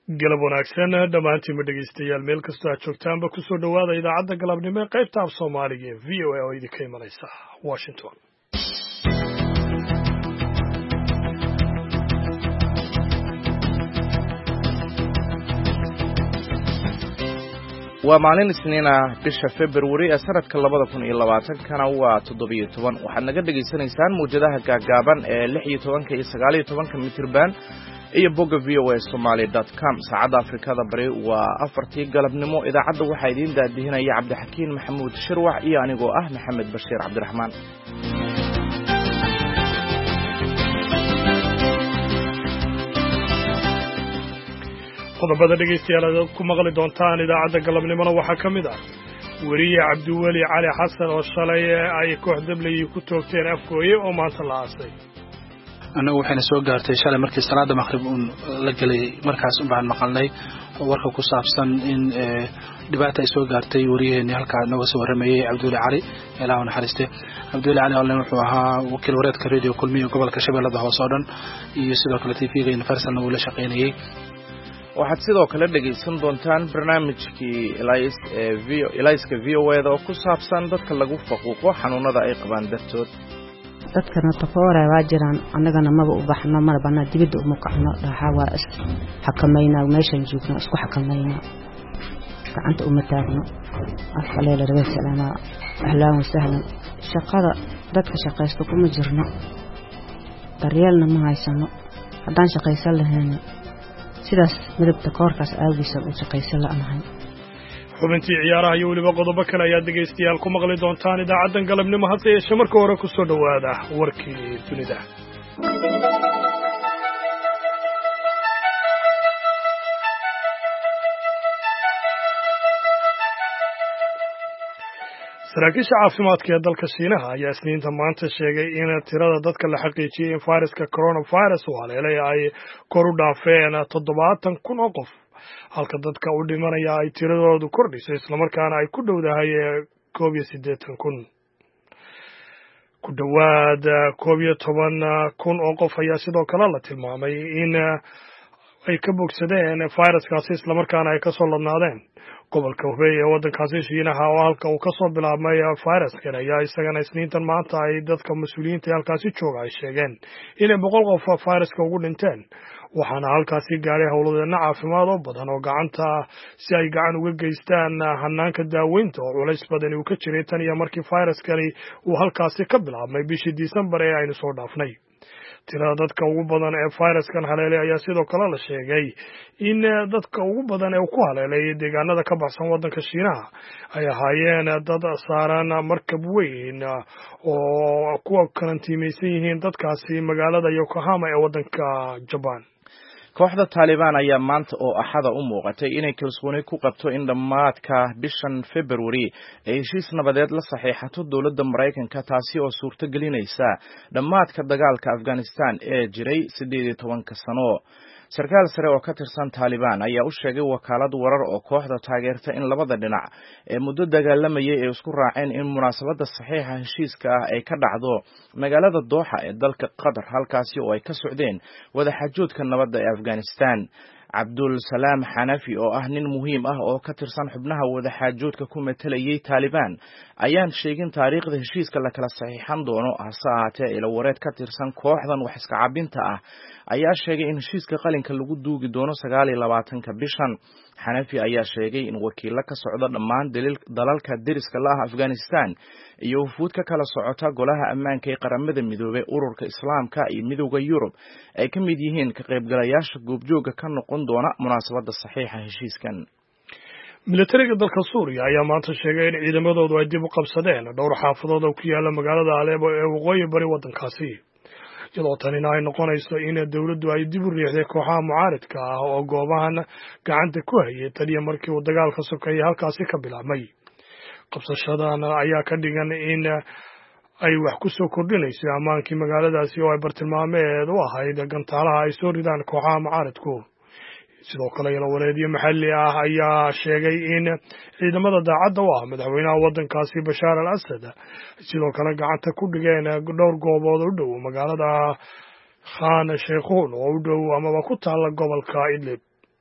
galab wanaagsan dhammaantiinba dhegaystayaal meel kastoo aad joogtaanba ku soo dhowaada idaacadda galabnimo ee qaybta af soomaaliga ee v o a oo idinka imanaysa washington. waa maalin isniina bisha February ee sanadka 2020kana waa 17 waxaad naga dhageysanaysaan muujadaha gaagaaban ee 16 iyo 19 mitirban iyo bogga voasomali.com saacadda Afrikada bari waa 4tii galabnimo idaacadda waxaa idin daadihinaya Cabdixakiin Maxamuud Shirwax iyo anigoo ah Maxamed Bashiir Cabdiraxmaan. qodobada dhegaystayaal aad ku maqli doontaan idaacadda galabnimona waxaa ka mid ah weriye cabdiweli cali xasan oo shalay ay koox dabley ku toogteen afgooye oo maanta la aasay. anagu waxayna soo gaartay shalay markii salaada maqrib la galay markaas baan maqalnay warka ku saabsan in dhibaato ay soo gaartay wariyeeni halka naga soo waramayay cabdiweli cali ilaahu naxariiste. cabdiweli cali oo wuxuu ahaa wakiil wareedka radio kulmiye gobolka Shabeellada Hoose oo dhan iyo sidoo kale TV-ga Universal uu la shaqeynayay. waxaad sidoo kale dhegaysan doontaan barnaamijkii Elayska VOA oo ku saabsan dadka lagu faquuqo xanuunada ay qabaan dartood. dadkana tafoora waa jiraan annagana maba u baxno mar bana dibadda u muqacno dhaxa waa is xakamayna meeshan joogno isku xakamayna gacanta uma taagno afkaleela raga salaama ahlan wa sahlan shaqada dadka shaqaysto kuma jirno daryeelna ma haysano haddaan shaqaysan lahayn sidaas midabta koorkaas aagiisa u shaqaysan la'anahay. xubintii ciyaaraha iyo weliba qodobo kale ayaa dhegaystayaal ku maqli doontaan idaacaddan galabnimo hase yeeshee marka hore ku soo dhowaada warkii dunida. saraakiisha caafimaadka ee dalka Shiinaha ayaa isniinta maanta sheegay in tirada dadka la xaqiijiyay in fayraska coronavirus uu haleelay ay kor u dhaafeen 70,000 oo qof halka dadka u dhimanaya ay tiradoodu kordhisay islamarkaana ay ku dhowdahay 81,000 ku dhowaad 11,000 oo qof ayaa sidoo kale la tilmaamay in ay ka bogsadeen fayraskaasi islamarkaana ay ka soo ladnaadeen. gobolka Hubei ee waddankaasi Shiinaha oo halka uu ka soo bilaabmay fayraskan ayaa isagana isniintan maanta ay dadka mas'uuliyiinta halkaasi jooga ay sheegeen inay 100 qof fayraska ugu dhinteen waxaana halkaasi gaaray howladeena caafimaad oo badan oo gacanta si ay gacan uga geystaan hanaanka daaweynta oo culays badan uu ka jiray tan iyo markii fayraskani uu halkaasi ka bilaabmay bishii December ee aynu soo dhaafnay. tirada dadka ugu badan ee fayraskan haleelay ayaa sidoo kale la sheegay in dadka ugu badan ee ku haleelay deegaanada ka baxsan waddanka Shiinaha ay ahaayeen dad saaran markab weyn oo kuwa karantiimaysan yihiin dadkaasi magaalada Yokohama ee waddanka Japan. kooxda Taliban ayaa maanta oo axada u muuqatay inay kalsooni ku qabto in dhamaadka bishan February ay heshiis nabadeed la saxiixato dowladda Mareykanka taasi oo suurto gelinaysa dhamaadka dagaalka Afghanistan ee jiray 18 sano. sarkaal sare oo ka tirsan Taliban ayaa u sheegay wakaalad warar oo kooxda taageerta in labada dhinac ee muddo dagaalamayay ay isku raaceen in munaasabadda saxiixa heshiiska ah ay ka dhacdo magaalada Doha ee dalka Qatar halkaasi oo ay ka socdeen wada xaajoodka nabadda ee Afghanistan. Abdul Salam Hanafi oo ah nin muhiim ah oo ka tirsan xubnaha wada xaajoodka ku metelayay Taliban ayaan sheegin taariikhda heshiiska la kala saxiixan doono hase ahaatee ila wareed ka tirsan kooxdan wax iska cabinta ah ayaa sheegay in heshiiska qalinka lagu duugi doono 29 bishan. Hanafi ayaa sheegay in wakiilo ka socda dhammaan dalalka deriska la ah Afghanistan iyo wufuud ka kala socota golaha ammaanka ee qaramada midoobay ururka Islaamka iyo midowga Yurub ay ka mid yihiin ka qaybgalayaasha goobjooga ka noqon doona munaasabadda saxiixa heshiiskan. militariga dalka Suuriya ayaa maanta sheegay in ciidamadoodu ay dib u qabsadeen dhowr xaafadood oo ku yaala magaalada Aleppo ee waqooyi bari waddankaasi. iyadoo tanina ay noqonayso in dawladdu ay dib u riixday kooxaha mucaaridka ah oo goobahan gacanta ku hayay taliya markii uu dagaalka sokeeyay halkaasi ka bilaabmay. qabsashadan ayaa ka dhigan in ay wax ku soo kordhinayso ammaankii magaaladaasi oo ay bartilmaameed u ahayd gantaalaha ay soo ridaan kooxaha mucaaridku. sidoo kale ilawareedyo maxalli ah ayaa sheegay in ciidamada daacadda u ah madaxweynaha waddankaasi Bashar al-Assad sidoo kale gacanta ku dhigeen dhowr goobood u dhow magaalada Khan Sheikhoun oo u dhow amaba ku taala gobolka Idlib.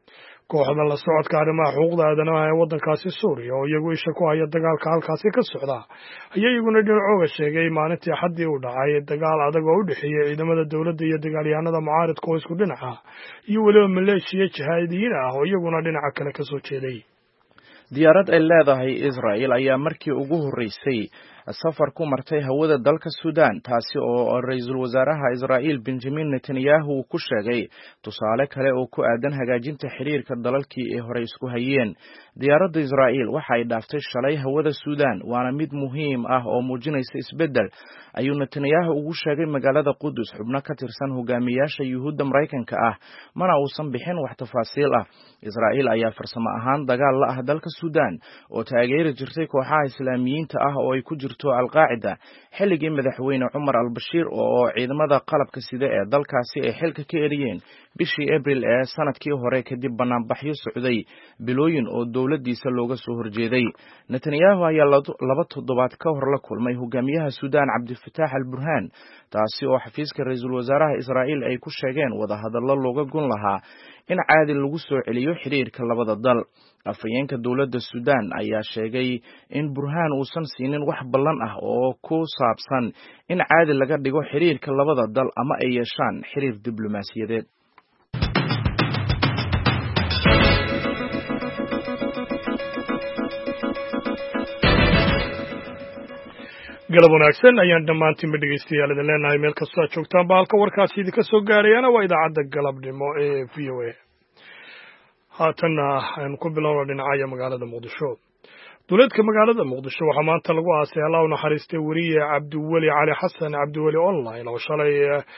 kooxda la socodka arrimaha xuquuqda aadanaha ee waddankaasi Suuriya oo iyagu isha ku haya dagaalka halkaasi ka socda ayaa iyaguna dhinacooga sheegay maalintii Axaddii uu dhacay dagaal adag oo u dhexeeya ciidamada dowladda iyo dagaalyahanada mucaaradka oo isku dhinaca iyo weliba maleeshiya jihaadiyiin ah oo iyaguna dhinaca kale ka soo jeeday. diyaarad ay leedahay Israel ayaa markii ugu horeysay safar ku martay hawada dalka Suudaan taasi oo ra'iisul wasaaraha Israel Benjamin Netanyahu ku sheegay tusaale kale oo ku aadan hagaajinta xiriirka dalalkii ee hore isku hayeen. diyaaradda Israel waxa ay dhaaftay shalay hawada Suudaan waana mid muhiim ah oo muujinaysa isbedel ayuu Netanyahu ugu sheegay magaalada Qudus xubno ka tirsan hogaamiyaasha Yuhuudda Mareykanka ah mana uusan bixin wax tafaasiil ah. Israel ayaa farsamo ahaan dagaal la ah dalka Suudaan oo taageeri jirtay kooxaha Islaamiyiinta ah oo ay ku jirto Al-Qaacida xilligii madaxweyne Umar al-Bashir oo ciidamada qalabka sida ee dalkaasi ay xilka ka eriyeen bishii April ee sanadkii hore kadib banaanbaxyo socday bilooyin oo dowladdiisa looga soo horjeeday. Netanyahu ayaa laba toddobaad ka hor la kulmay hogaamiyaha Suudaan Cabdilfataax al-Burhaan taasi oo xafiiska ra'iisul wasaaraha Israel ay ku sheegeen wadahadallo looga gun lahaa in caadi lagu soo celiyo xiriirka labada dal. afhayeenka dowladda Suudaan ayaa sheegay in Burhaan uusan siinin wax ballan ah oo ku saabsan in caadi laga dhigo xiriirka labada dal ama ay yeeshaan xiriir diblomaasiyadeed. galab wanaagsan ayaan dhammaantiinba dhegeystayaal idin leenahay meel kastoo aad joogtaan ba halka warkaasi idinka soo gaarayana waa idaacadda galabnimo ee VOA. haatanna aynu ku bilowno dhinacaya magaalada Muqdisho. duleedka magaalada Muqdisho waxaa maanta lagu aasay Allah u naxariistay wariye Cabdiweli Cali Xasan Cabdiweli online oo shalay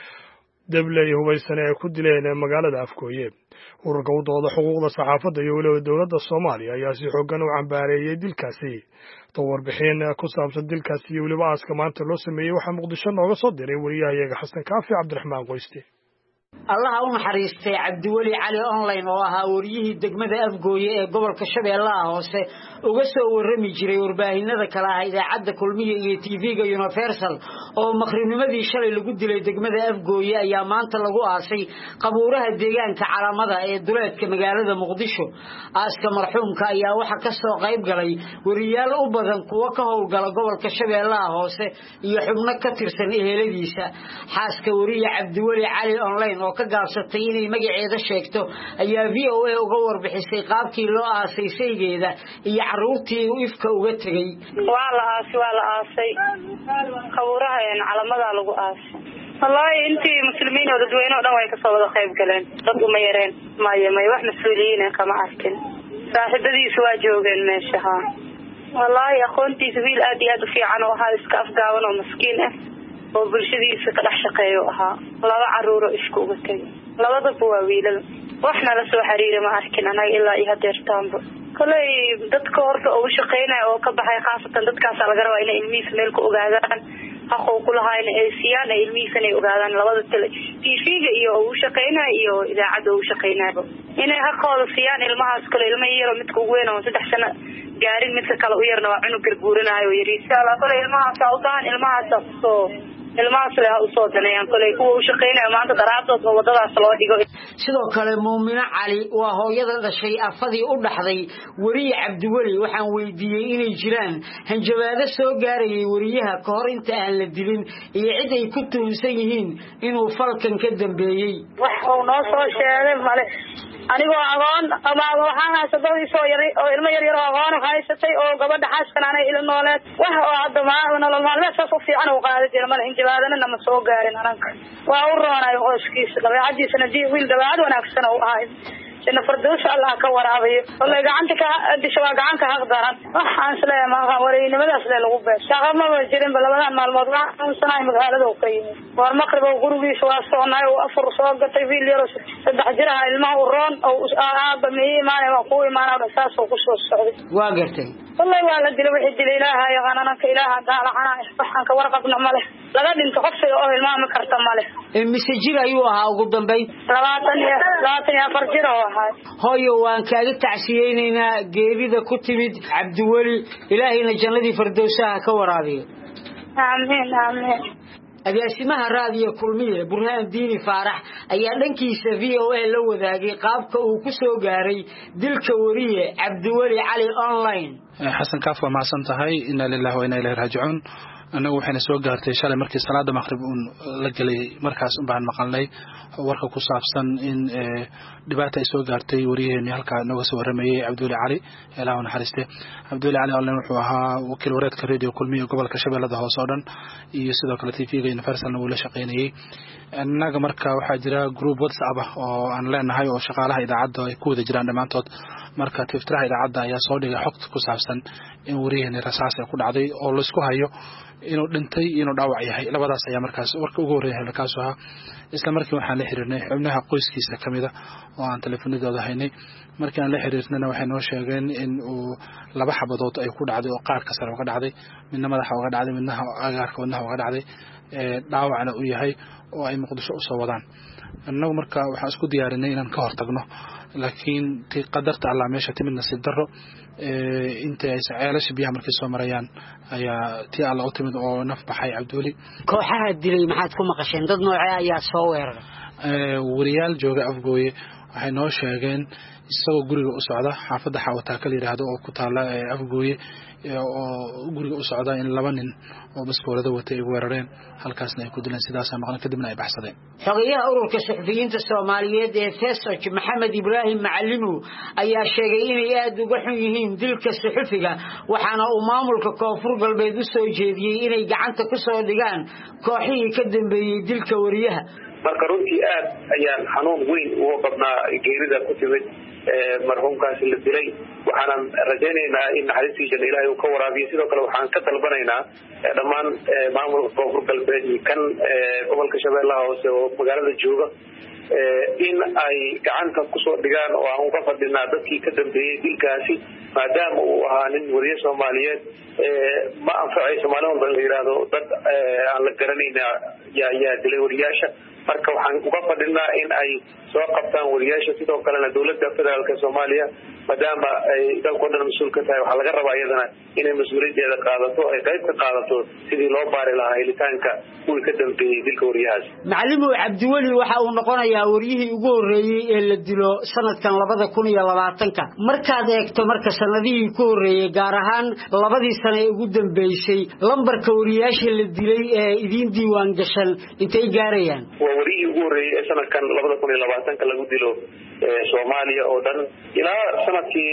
dablay hubaysan ee ku dileen magaalada Afgooye. ururka u dooda xuquuqda saxaafadda iyo weliba dowladda Soomaaliya ayaa si xooggan u cambaareeyay dilkaasi. warbixin ku saabsan dilkaasi iyo weliba aaska maanta loo sameeyey waxaa Muqdisho nooga soo diray wariyahayaga Xasan Kaafi Cabdiraxmaan Qoyste. Allah u naxariistay Cabdiweli Cali online oo ahaa wariyihii degmada Afgooye ee gobolka Shabeellaha Hoose uga soo warrami jiray warbaahinada kala ah idaacadda Kulmiye iyo TV-ga Universal oo maqrinimadii shalay lagu dilay degmada Afgooye ayaa maanta lagu aasay qabuuraha deegaanka Calamada ee duleedka magaalada Muqdisho. aaska marxuumka ayaa waxa ka soo qayb galay wariyaal u badan kuwa ka howlgala gobolka Shabeellaha Hoose iyo xubno ka tirsan eheladiisa. xaaska wariye Cabdiweli Cali online oo ka gaabsatay inay magaceeda sheegto ayaa VOA uga warbixisay qaabkii loo aasay saygeeda iyo caruurtii uu ifka uga tagay. waa la aasay qabuuraha Calamada lagu aasay. wallahi intii muslimiin oo dadweyne oo dhan way ka soo wada qayb galeen. dad uma yareen may wax mas'uuliyiin kama arkin. saaxiibadiisu waa joogeen meesha. wallahi aqoontiisa wiil aad iyo aad u fiican oo ahaa iska afgaaban oo maskiin ah oo bulshadiisa ka dhex shaqeeyo ahaa. laba caruur oo isku uga tagay. labadaba waa wiilal. waxna la soo xiriiray ma arkin anaga ilaa iyo hadeertaanba. kolay dadka horta oo u shaqeynaya oo ka baxay khaasatan dadkaas laga rabaa inay ilmihiisa meel ku ogaadaan xaqooda ku lahayn ay siiyaan ilmihiisa inay ogaadaan labada TV-ga iyo u shaqeynaya iyo idaacadda u shaqeynaya inay xaqooda siiyaan ilmahaas kale ilmo yar midka ugu weyn oo 3 sano gaarin midka kale u yarna waa cunug garguuranayo yariisa la kale ilmahaas u baahan ilmahaas le u soo danayaan kolay kuwa u shaqeynaya maanta daraadooda wadadaas loo dhigo. sidoo kale Muumina Cali waa hooyada dhashay afadii u dhaxday wariye Cabdiweli waxaan weydiiyay inay jiraan hanjabaado soo gaarayay wariyaha ka hor inta aan la dilin iyo cid ay ku tuunsan yihiin inuu falkan ka dambeeyay. wax uu noo soo sheegay male anigoo aqoon ama waxaan haysaday soo yaray oo ilmo yar oo aqoon haysatay oo gabadha xaaskana aanay ila nooleed wax oo hadda nolol maalmeedkaas u fiican u qaaday jira male injibaadana ma soo gaarin ananka. waa u roonay qoyskiisa dabeecadiisana wiil dabeecad wanaagsan oo ahay inna fardoos Allah ka waraabayo wallahi gacanta ka disho gacanka haq daran waxaan isleeyahay ma wareynimadaas lagu bees shaqama jirin labadan maalmood waxaan sanaay magaalada oo kay war maqrib oo gurigiisa waa soonay oo afur soo gatay wiil yar 3 jir ah ilmaha u roon oo aaba meeyay waa ku imaanaa saas oo ku soo socday. waa gartay wallahi waa la dilay wixii dilay Ilaahay yaqaanana ka Ilaahay daalaxana waxaan ka warqabna male laga dhinto qofka oo ilmaha ma karta male. misajir ayuu ahaa ugu dambeyn 24 jir oo ahaa. hooyo waan kaaga tacsiyeynaynaa geerida ku timid Cabdiweli ilaahayna jannadii firdawsaha ka waraabiyo. amiin. agaasimaha raadiyo kulmiye Burhaan Diini Faarax ayaa dhankiisa VOA la wadaagay qaabka uu ku soo gaaray dilka wariye Cabdiwali Cali online. Xasan Kaaf waa macsan tahay inna lillahi wa inna ilayhi raaji'uun. Anagu waxayna soo gaartay shalay markii salaada maqrib la galay markaas baan maqalnay warka ku saabsan in dhibaato ay soo gaartay wariyeeni halka nooga soo waramayay Cabdiwali Cali Ilaahu naxariiste. Cabdiwali Cali online wuxuu ahaa wakiil wareedka radio kulmiye gobolka Shabeellada Hoose oo dhan iyo sidoo kale TV-ga Universal uu la shaqeynayay. Annaga marka waxaa jira group WhatsApp oo aan leenahay oo shaqaalaha idaacadda ay ku wada jiraan dhamaantood. Marka tiftraha idaacadda ayaa soo dhigay xogta ku saabsan in wariyeeni rasaas ay ku dhacday oo la isku hayo inuu dhintay inuu dhaawac yahay. Labadaas ayaa markaas warka ugu horeeyay halkaas ah. Isla markii waxaan la xiriirnay xubnaha qoyskiisa kamida oo aan telefoonadooda haynay. Markii aan la xiriirnayna waxay noo sheegeen in uu laba xabadood ay ku dhacday oo qaar ka sare uga dhacday, midna madaxa uga dhacday, midna agaarka wadnaha uga dhacday, dhaawacna uu yahay oo ay Muqdisho u soo wadaan. Annagu marka waxaan isku diyaarinay inaan ka hortagno, laakiin tii qadarta Allah meesha timid nasiib darro inta ay ceelasha biyaha markay soo marayaan ayaa tii Allah u timid oo naf baxay Cabdiwali. Kooxaha dilay maxaad ku maqasheen dad noocee ayaa soo weeraray? Wariyaal jooga Afgooye waxay noo sheegeen isagoo guriga u socda xaafadda Xawataaka la yiraahdo oo ku taala Afgooye oo guriga u socda in laba nin oo baskoolada watay ay weerareen halkaasna ay ku dileen sidaas maqan kadibna ay baxsadeen. Xogayaha ururka saxafiyiinta Soomaaliyeed ee Feesaj Maxamed Ibraahim Macalimo ayaa sheegay inay aad uga xun yihiin dilka saxafiga waxaana uu maamulka Koonfur Galbeed u soo jeediyay inay gacanta ku soo dhigaan kooxihii ka dambeeyay dilka wariyaha. marka runtii aad ayaan xanuun weyn uga qabnaa geerida ku timid marhuumkaasi la dilay waxaan rajaynaynaa in naxariistiisa Ilaahay uu ka waraabiyo sidoo kale waxaan ka talbanaynaa dhammaan maamulka Koonfur Galbeed kan gobolka Shabeellaha Hoose oo magaalada jooga in ay gacanta ku soo dhigaan oo aan uga fadhinaa dadkii ka dambeeyay dilkaasi maadaama uu ahaa nin wariye Soomaaliyeed ma anfacay Soomaaliland la yiraahdo dad aan la garanayna yaa dilay wariyaasha marka waxaan uga fadhinaa in ay soo qabtaan wariyaasha sidoo kalena dawladda federaalka Soomaaliya maadaama ay dalka dhan mas'uul ka tahay waxa laga rabaa iyadana inay mas'uuliyadda qaadato ay qayb ka qaadato sidii loo baari lahaa helitaanka kuwii ka dambeeyay dilka wariyahaas. Macalimo Cabdiwali waxa uu noqonayaa wariyihii ugu horeeyay ee la dilo sanadkan 2020 markaad eegto marka sanadihii ku horeeyay gaar ahaan labadii sano ee ugu dambeysay lambarka wariyaasha la dilay ee idin diiwaan gashan intay gaarayaan. wariyihii ugu horeeyay ee sanadkan 2020 lagu dilo Soomaaliya oo dhan ilaa sanadkii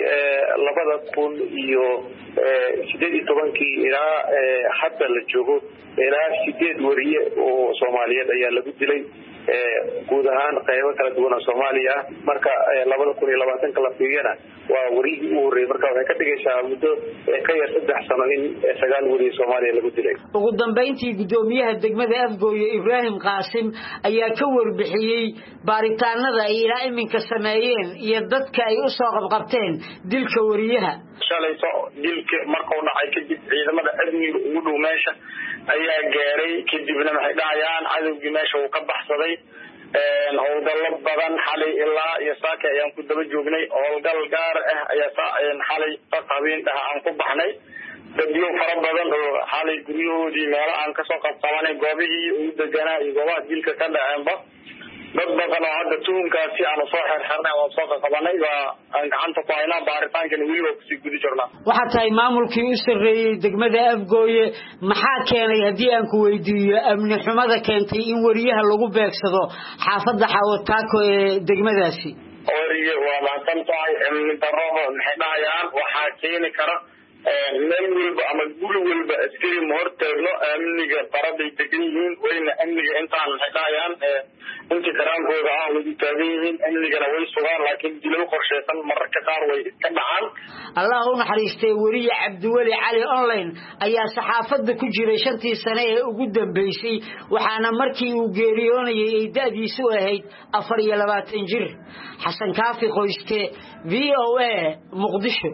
2018 ilaa hadda la joogo ilaa 8 wariye oo Soomaaliyeed ayaa lagu dilay guud ahaan qaybo kala duwan oo Soomaaliya marka 2020 la fiiriyana waa wariyihii ugu horeeyay marka waxay ka dhigaysaa muddo ka yar 3 sano in 9 wariye Soomaaliya lagu dilay. ugu dambeyntii gudoomiyaha degmada Afgooye Ibraahim Qaasim ayaa ka warbixiyay baaritaanada ay ilaa iminka sameeyeen iyo dadka ay u soo qabqabteen dilka wariyaha. shalayto dilka markuu dhacay kadib ciidamada amniga ugu dhow meesha ayaa gaaray kadibna waxay dhacayaan cadawgii meesha uu ka baxsaday howlgallo badan xalay ilaa iyo saaka ayaan ku daba joognay howlgal gaar ah ayaa xalay habeen aan ku baxnay dadyo fara badan oo xalay guryahoodii meelo aan ka soo qabsanay goobihii uu deganaa iyo goobaha dilka ka dhaceenba dad badan oo hadda tuhunkaasi aan soo xirxirnay oo soo qabanay aan gacanta ku haynaa baaritaankan weliba ku sii gudi jirnaa. waxa tahay maamulkii u sareeyay degmada Afgooye maxaa keenay hadii aan ku weydiiyo amni xumada keentay in wariyaha lagu beegsado xaafadda Xawataako ee degmadaasi? wariye waa maasan tahay amni darro maxay dhahayaan waxaa keeni kara meel walba ama guri walba askari hortaagno amniga faraday degan yihiin wayna amniga intaan maxay dhahayaan inta karaankooda ah way taagan yihiin amnigana way sugaan laakiin dilal qorsheysan mararka qaar way ka dhacaan. Allah u naxariistay wariye Cabdiwali Cali online ayaa saxaafadda ku jiray 5 sano ee ugu dambeysay waxaana markii uu geeriyoonayay ay da'diisu ahayd 24 jir. Xasan Kaafi Qoyste VOA Muqdisho.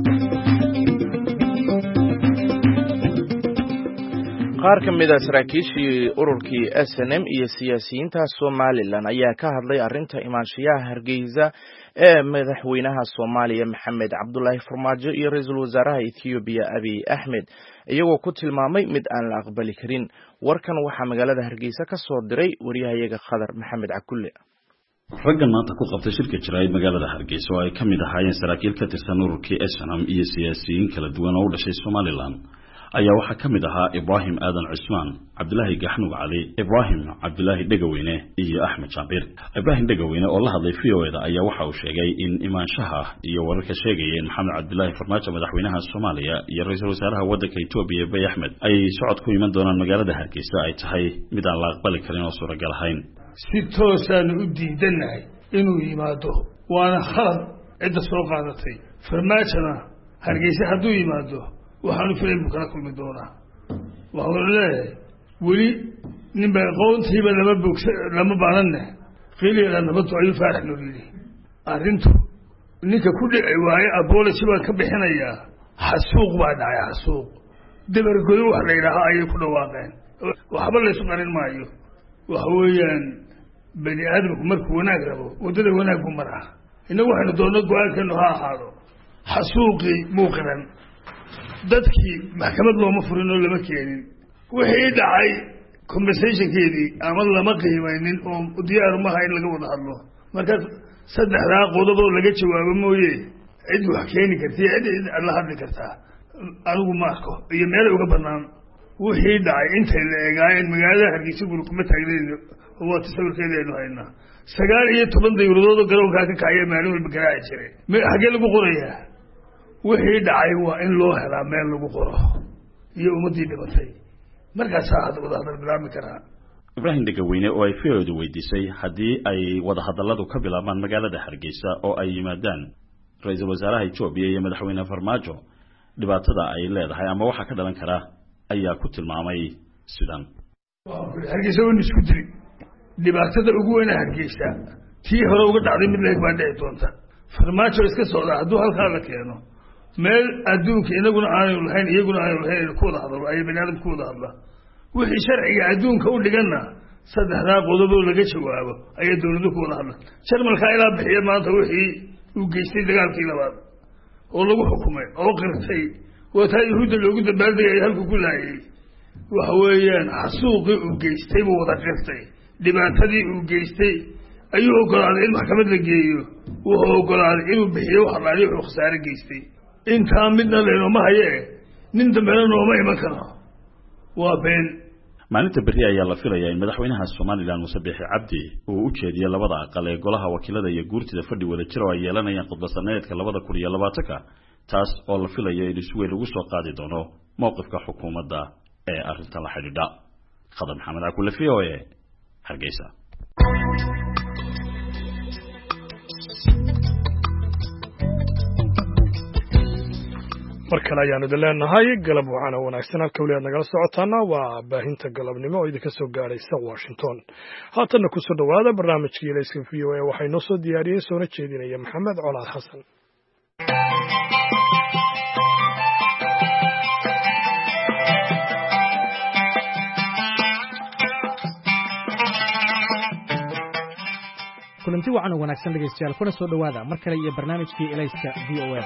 qaar ka mid ah saraakiishii ururkii SNM iyo siyaasiyiinta Somaliland ayaa ka hadlay arrinta imaanshiyaha Hargeysa ee madaxweynaha Soomaaliya Maxamed Cabdullaahi Farmaajo iyo ra'iisul wasaaraha Ethiopia Abiy Ahmed iyagoo ku tilmaamay mid aan la aqbali karin. Warkan waxaa magaalada Hargeysa ka soo diray wariyahayaga Khadar Maxamed Cakulle. raggan maanta ku qabtay shirka jiraayid magaalada Hargeysa oo ay kamid ahaayeen saraakiil ka tirsan ururkii SNM iyo siyaasiyiin kala duwan oo u dhashay Somaliland ayaa waxa kamid ahaa Ibrahim Aadan Cusmaan, Cabdullaahi Gaxnuug Cali, Ibrahim Cabdullaahi Dhagaweyne iyo Axmed Jabir. Ibrahim Dhagaweyne oo la hadlay VOA-da ayaa waxa uu sheegay in imaanshaha iyo wararka sheegayeen Maxamed Cabdullaahi Farmaajo madaxweynaha Soomaaliya iyo ra'iisul wasaaraha waddanka Ethiopia Abiy Ahmed ay socod ku iman doonaan magaalada Hargeysa ay tahay mid aan la aqbali karin oo suuragal ahayn. si toosan u diidanahay inuu yimaado waana khalad cidda soo qaadatay farmaajana Hargeysa hadduu yimaado waxaanu filayn kala kulmi doonaa waxaan leeyahay weli nin baa qoontiiba lama baaranne qiliga nabadu ayuu faarax nooliyay arrintu ninka ku dhicay waaye apology baa ka bixinayaa xasuuq baa dhacay xasuuq dabargoyn wax la yidhaaha ayay ku dhawaaqeen waxba la isu qarin maayo waxa weeyaan bani aadamku markuu wanaag rabo wadada wanaag u maraa inagu waxaynu doonno go-aankeenu ha ahaado xasuuqii muuqiran dadkii maxkamad looma furin oo lama keenin wixii dhacay conversationkeedii ama lama qiimaynin oo diyaar uma aha in laga wada hadlo markaas saddexdaa qodob oo laga jawaabo mooye cid wax keeni karta cid la hadli kartaa anigu ma arko iyo meel uga banaan wixii dhacay intay la eegaayeen magaalada Hargeysa guri kuma taagnayn oo tasawirkeedu haynaa 19 dawladood oo garoonka ka kacay maalin walba garaaci jiray xagee lagu qorayaa wixii dhacay waa in loo helaa meel lagu qoro iyo ummadii dhimatay markaas aad wada hadal bilaabmi karaa. Ibrahim Dhagaweyne oo ay fiiradu weydiisay haddii ay wada hadalladu ka bilaabaan magaalada Hargeysa oo ay yimaadaan ra'iisul wasaaraha Ethiopia iyo madaxweynaha Farmaajo dhibaatada ay leedahay ama waxa ka dhalan kara ayaa ku tilmaamay sidan. Hargeysa oo isku diri dhibaatada ugu weyn Hargeysa tii hore uga dhacday mid leeg baa dhici doonta. Farmaajo iska socda hadduu halkaa la keeno meel adduunka inaguna aanu lahayn iyaguna aanu lahayn ku wada hadlo ay banaadam ku wada hadla wixii sharciga adduunka u dhigana saddexdaa qodob oo laga jawaabo ay dawladdu ku wada hadla Jarmalka ilaa bixiya maanta wixii uu geystay dagaalkii labaad oo lagu xukumay oo qirtay wataa yuhuudda loogu dabaaldegay halku ku laayay waxa weeyaan xasuuqii uu geystay buu wada qirtay dhibaatadii uu geystay ayuu ogolaaday in maxkamad la geeyo wuxuu ogolaaday inuu bixiyo wax la yiraahdo khasaare geystay inta midna leeno ma haye nin dambena nooma iman karo waa been. maalinta berri ayaa la filayaa in madaxweynaha Soomaaliland Muuse Biixi Cabdi uu u jeediyo labada aqal ee golaha wakiilada iyo guurtida fadhi wada jiro ay yeelanayaan khudbadsaneedka 2020 taas oo la filayo in isku weyn ugu soo qaadi doono mowqifka xukuumadda ee arrintan la xidhiidha. Khadar Maxamed Cakulle VOA Hargeysa. markale ayaanu leenahay galab waxaana wanaagsan halka waliyaad nagala socotaana waa baahinta galabnimo oo idinka soo gaaraysa Washington. haatanna ku soo dhawaada barnaamijkii Ilayska VOA waxay noo soo diyaariyay soona jeedinaya Maxamed Colaad Xasan. kulanti wacan oo wanaagsan dhegeystayaal kuna soo dhawaada mar kale iyo barnaamijkii Ilayska VOA.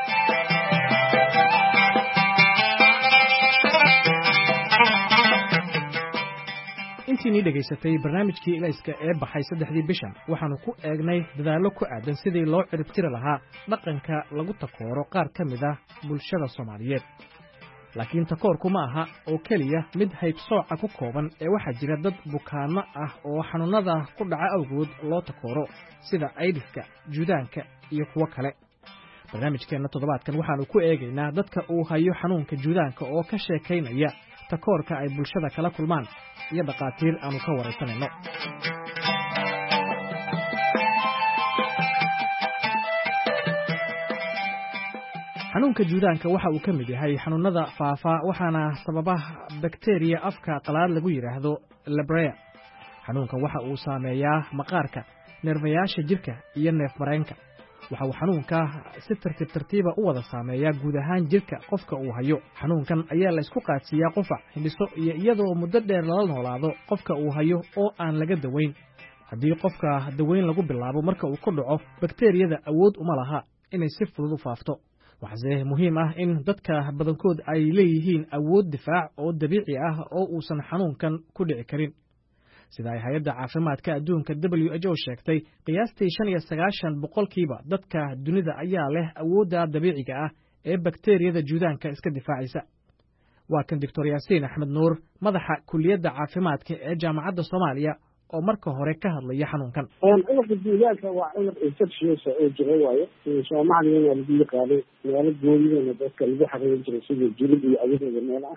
intii dhageysatay barnaamijkii Ilayska ee baxay 3 bishan waxaanu ku eegnay dadaallo ku aadan sidii loo ciribtiri lahaa dhaqanka lagu takooro qaar ka mid ah bulshada Soomaaliyeed. laakiin takoorku ma aha oo kaliya mid haybsooca ku kooban ee waxa jira dad bukaanno ah oo xanuunada ku dhaca awgood loo takooro sida aydiska, juudaanka iyo kuwa kale. barnaamijkeena toddobaadkan waxaanu ku eegaynaa dadka uu hayo xanuunka juudaanka oo ka sheekaynaya takoorka ay bulshada kala kulmaan iyo dhaqaatiir aanu ka waraysanayno. xanuunka juudaanka waxa uu ka mid yahay xanuunada faafa waxaana sababa bakteeriya afka qalaad lagu yiraahdo Listeria. xanuunkan waxa uu saameeyaa maqaarka, neerfayaasha jirka iyo neef mareenka. waxa uu xanuunka si tartiib u wada saameeyaa guud ahaan jirka qofka uu hayo. xanuunkan ayaa la isku qaadsiyaa qufac, hindhiso iyo iyadoo muddo dheer la noolaado qofka uu hayo oo aan laga daweyn haddii qofka daweyn lagu bilaabo marka uu ku dhaco bakteeriyada awood uma laha inay si fudud u faafto waxaase muhiim ah in dadka badankood ay leeyihiin awood difaac oo dabiici ah oo uusan xanuunkan ku dhici karin sida ay hay-adda caafimaadka adduunka WHO sheegtay qiyaastii 95% dadka dunida ayaa leh awoodda dabiiciga ah ee bakteeriyada juudaanka iska difaacaysa waa kan Dr. Yaasiin Axmed Nuur madaxa kulliyadda caafimaadka ee jaamacadda Soomaaliya oo marka hore ka hadlaya xanuunkan cudurka juudaanka waa cudur infectious oo jira waaye Soomaaliya waa lagu yaqaanay meelo gooniyo dadka lagu xareerin jiray sida jilib iyo adeegyada meelaha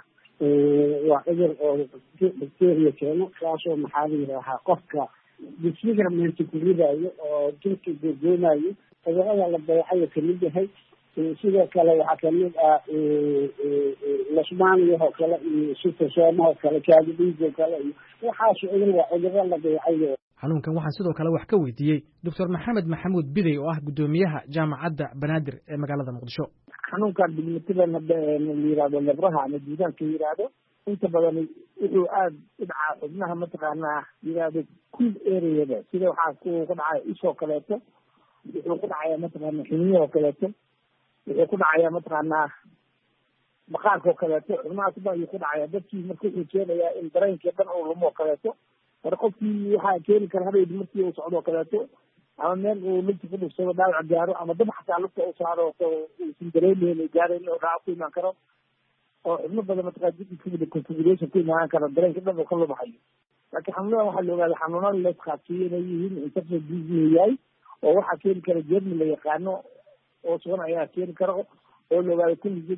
waa cudur oo bakteeriya keeno kaasoo maxaa la yidhaahaa qofka disfigurement ku ridayo oo jirka googoonayo cudurada la dayacayo kamid yahay sidoo kale waxaa kamid ah lasmaaniyahoo kale iyo sitosoomahoo kale kaadidhiigoo kale iyo waxaas cudur waa cuduro la dayacayo xanuunkan waxaan sidoo kale wax ka weydiiyey Dr. Maxamed Maxamuud Bidey oo ah gudoomiyaha jaamacadda Banaadir ee magaalada Muqdisho xanuunkan dignitada la yiraahdo lebraha ama juudaanka yiraahdo inta badan wuxuu aad u dhacaa xubnaha mataqaanaa yiraahdo cool area sida waxaa ku dhacay isoo kaleeto wuxuu ku dhacayaa mataqaanaa xiniyo kaleeto wuxuu ku dhacayaa mataqaanaa maqaarka kaleeto xubnahaas baa ku dhacaya dadkii markuu wuxuu keenayaa in dareenkii dhan uu lumo kaleeto mar qofkii waxaa keeni kara habeen markii uu socdo kaleeto ama meel uu lugta ku dhugsado dhaawac gaaro ama dab xataa lugta u saaro uusan dareemaynin gaarayn oo dhaawac ku imaan karo oo xubno badan mataqaana jidhka configuration ku imaan karo dareenka dhan uu ka lumahayo laakiin xanuunada waxaa la ogaaday xanuunada la isqaadsiiyo inay yihiin infection disease yahay oo waxaa keeni kara jeermi la yaqaano oo sugan ayaa keeni karo oo la ogaaday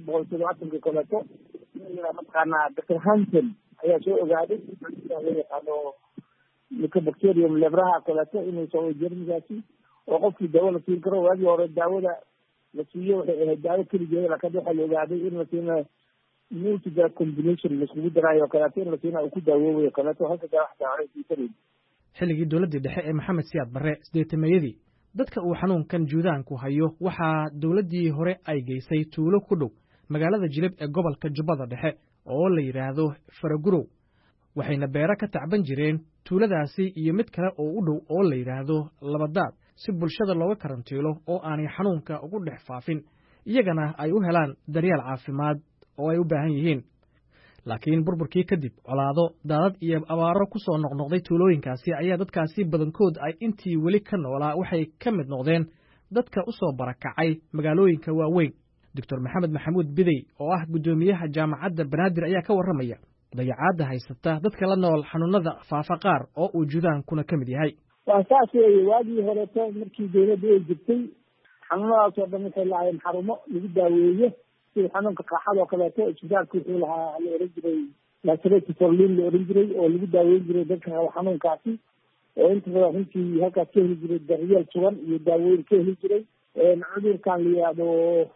1970 kaleeto mataqaanaa Dr. Hansen ayaa soo ogaaday la yaqaano mycobacterium lebraha kaleeto inuu soo jeermigaasi oo qofkii daawo la siin karo waagii hore daawada la siiyo waxay ahayd daawo keligeeda laakiin waxaa la ogaaday in la siina multi-drug combination laiskugu daraayo kaleeto in la siina uu ku daawoobayo kaleeto halka waxtaa hore siisanay xilligii dowladdii dhexe ee Maxamed Siyaad Barre 80meeyadii dadka uu xanuunkan juudaanku hayo waxaa dowladdii hore ay geysay tuulo ku dhow magaalada Jilib ee gobolka Jubbada Dhexe oo la yiraahdo Faragurow waxayna beero ka tacban jireen tuuladaasi iyo mid kale oo u dhow oo la yiraahdo Labadaad si bulshada looga karantiilo oo aanay xanuunka ugu dhex faafin iyagana ay u helaan daryeel caafimaad oo ay u baahan yihiin laakiin burburkii kadib colaado daadad iyo abaaro ku soo noqnoqday tuulooyinkaasi ayaa dadkaasi badankood ay intii weli ka noolaa waxay ka mid noqdeen dadka u soo barakacay magaalooyinka waaweyn Dr. Maxamed Maxamuud Bidey oo ah gudoomiyaha jaamacadda Banaadir ayaa ka warramaya dayacaadda haysata dadka la nool xanuunada faafa qaar oo uu juudaankuna ka mid yahay waa saas weeye waagii horeeto markii dowladda ay jirtay xanuunadaas oo dhan waxay lahaayeen xarumo lagu daaweeyo sida xanuunka qaaxada oo kaleeto isbitaalka wuxuu lahaa la oran jiray laserati forlin la oran jiray oo lagu daaweyn jiray dadka qaba xanuunkaasi oo inta badan runtii halkaas ka heli jiray daryeel sugan iyo daaweyn ka heli jiray cudurkan la yidhaahdo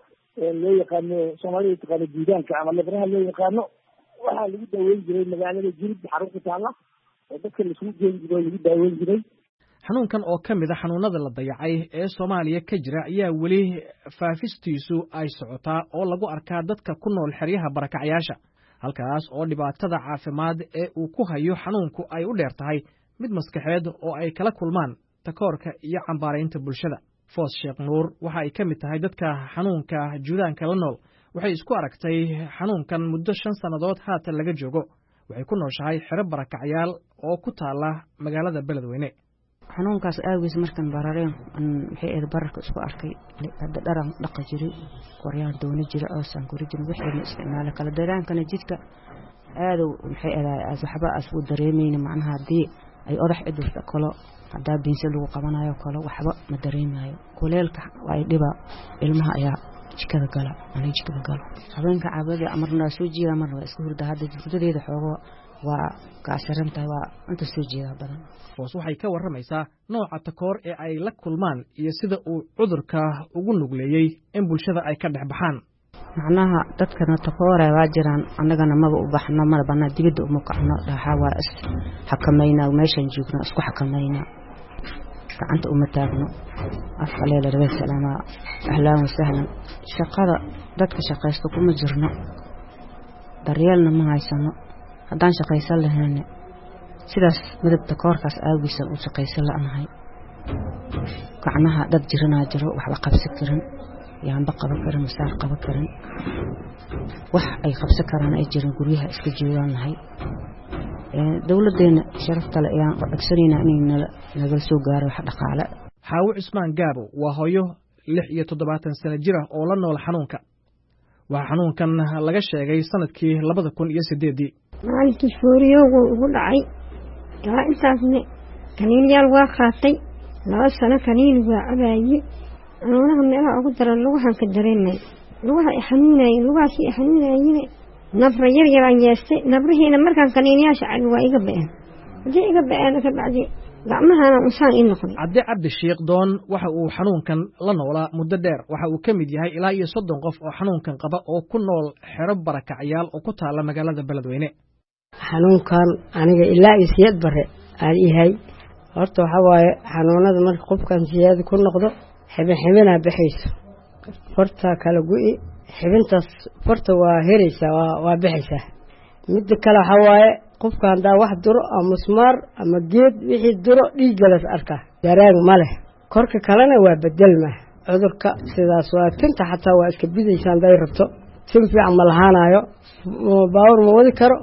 loo yaqaano soomaalida taqaano juudaanka ama lebraha loo yaqaano waxaa lagu daaweyn jiray magaalada Jilib xarun ku taala oo dadka la isugu geyn jiray lagu daaweyn jiray xanuunkan oo ka mid ah xanuunada la dayacay ee Soomaaliya ka jira ayaa weli faafistiisu ay socotaa oo lagu arkaa dadka ku nool xeryaha barakacayaasha halkaas oo dhibaatada caafimaad ee uu ku hayo xanuunku ay u dheer tahay mid maskaxeed oo ay kala kulmaan takoorka iyo cambaaraynta bulshada Foos Sheekh Nuur waxa ay ka mid tahay dadka xanuunka juudaanka la nool waxay isku aragtay xanuunkan muddo 5 sanadood haatan laga joogo waxay ku nooshahay xero barakacayaal oo ku taala magaalada Beledweyne xanuunkaas aawis markan barareen maxay aad bararka isku arkay hadda dharan dhaqa jiray qoryaan doona jira oo san kori jiray wixii isticmaala kala daraankana jidka aad maxay aad waxba asbu dareemayna macnaha hadii ay odax idilka kalo hadaa biinsa lagu qabanayo kalo waxba ma dareemayo kuleelka way dhiba ilmaha ayaa jikada gala anay jikada galo habeenka caabada amarna soo jiira marna isku hurda hadda hurdadeeda xoogo waa kaasaranta waa inta soo jeeda badan Foos waxay ka warramaysaa nooca takoor ee ay la kulmaan iyo sida uu cudurka ugu nugleeyay in bulshada ay ka dhaxbaxaan macnaha dadkana takoor ay jiraan annagana maba u baxno mar bana dibadda u maqano dhaxa waa is xakamayna meeshan joogno isku xakamayna gacanta uma taagno afkaleela rabay salaama ahlan wa sahlan shaqada dadka shaqaysto kuma jirno daryeelna ma haysano haddaan shaqaysan lahayn sidaas midabta koorkaas aagiisan u shaqaysan la'nahay gacmaha dad jiranaa jiro waxba qabsi karin yaanba qaban karin masaar qaban karin wax ay qabsi karaan ay jiran guryaha iska joogaan nahay dawladeena sharafta leh ayaan codsanaynaa inay naga soo gaaro wax dhaqaale. Xaawo Cusmaan Gaabo waa hooyo 76 sano jir ah oo la nool xanuunka. Waxa xanuunkan laga sheegay sanadkii 2008. maalintii fooriyowga ugu dhacay ilaa intaasna kaniiniyaal waa qaatay 2 sano kaniini waa cabaayay anuunaha meelaha ugu daran lugahan ka dareemay lugaha ay xanuunayeen lugahaasi ay xanuunayeen nafra yar yar aan yeestay nafrihiina markaan kaniiniyaasha cad waa iga ba'een hadii iga ba'een ka bacdi gacmahana usaan in noqday. Cabdi Sheekh Doon waxa uu xanuunkan la noolaa muddo dheer waxa uu ka mid yahay ilaa iyo 30 qof oo xanuunkan qaba oo ku nool xero barakacayaal oo ku taala magaalada Beledweyne. xanuunkan aniga ilaa iyo siyad bare aan yahay horta waxa waaye xanuunada marka qofkan siyad ku noqdo xibina bixayso horta kala go'i xibintaas horta waa hereysa waa bixaysa mid kale waxa waaye qofkan daa wax duro ama musmar ama geed wixii duro dhiigalas arka dareen ma leh korka kalena waa bedelma cudurka sidaas waa tinta xataa waa iska bidaysan day rabto tin fiican ma lahaanayo baawar ma wadi karo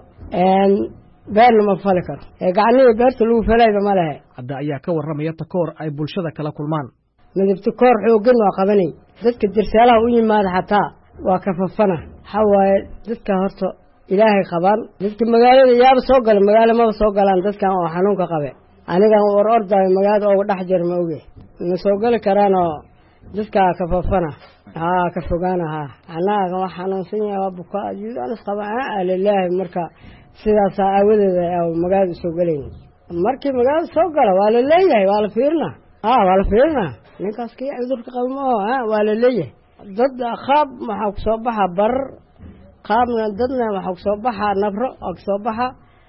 been ma fali karo gacaniga beerta lagu falayba ma lehe. Hadda ayaa ka warramaya takoor ay bulshada kala kulmaan midabta koor xooggan waa qabanay dadka dirsaalaha u yimaada xataa waa ka fafana hawaaye dadka horta ilaahay qabaan dadka magaalada yaaba soo gala magaalo ma soo galaan dadkan oo xanuunka qabe aniga orday magaalada oo dhex jir ma oge ma soo gali karaan oo dadka ka fafana ka fogaana anaga wax xanuunsan yahay buka ayuudan qabaa ilaahay marka sidaas aawadeeda ay magaalada soo galeen markii magaalada soo gala waa la leeyahay waa la fiirna ninkaas kii cudurka qabo waa la leeyahay dad qaab waxa ku soo baxa bar qaabna dadna waxa ku soo baxa nafro oo ku soo baxa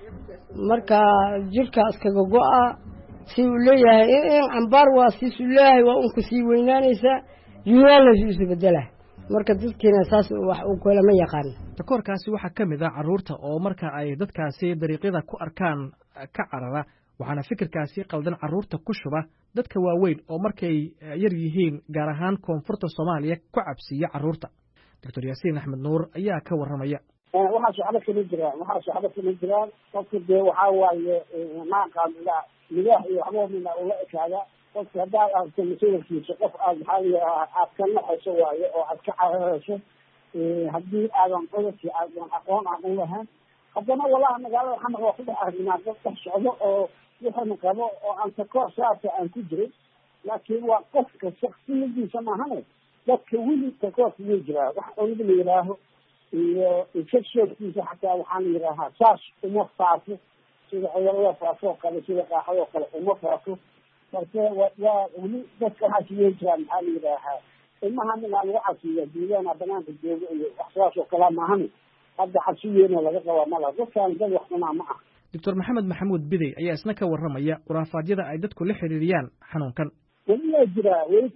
marka jirka iskaga go'a si uu leeyahay in ambar waa si uu leeyahay waa uu ku sii weynaanaysa yuula isu bedela marka dadkiina saas wax uu kala ma yaqaan. takoorkaasi waxa kamid ah caruurta oo marka ay dadkaasi dariiqyada ku arkaan ka carara waxaana fikirkaasi qaldan caruurta ku shuba dadka waaweyn oo markay yar yihiin gaar ahaan koonfurta Soomaaliya ku cabsiya caruurta. Dr. Yaasiin Axmed Nuur ayaa ka warramaya. waxa shacabka kala jira qofka de waxa waaye ma qaadla midah iyo waxba ula ekaada qofka hadaa aad ka masuulkiisa qof aad aad ka naxayso waaye oo aad ka cararayso haddii aadan codurkii aadan aqoon aan u lahayn haddana walahi magaalada waxaa noqda ku dhex arrinaa dad dhex socdo oo wuxuuna qabo oo aan takoor saasa aan ku jirin laakiin waa qofka shaksiyadiisa maahane dadka weli takoorka wuu jiraa wax oniga la yidhaaho iyo infectionkiisa xataa waxaa la yidhaahaa saas uma faafo sida cudurada faafo oo kale sida qaaxada oo kale uma faafo marka waa weli dadka waxaa siiyey jiraan maxaa la yidhaahaa ilmahan inaa lagu casiiya duudaana banaanka joogo iyo wax sidaas oo kale maahane hadda cabsiyeena laga qabaa malaha dadkaan dad wax cunaa ma ah. Dr. Maxamed Maxamuud Bidey ayaa isna ka warramaya khuraafadyada ay dadku la xiriiriyaan xanuunkan. weli jiraa weli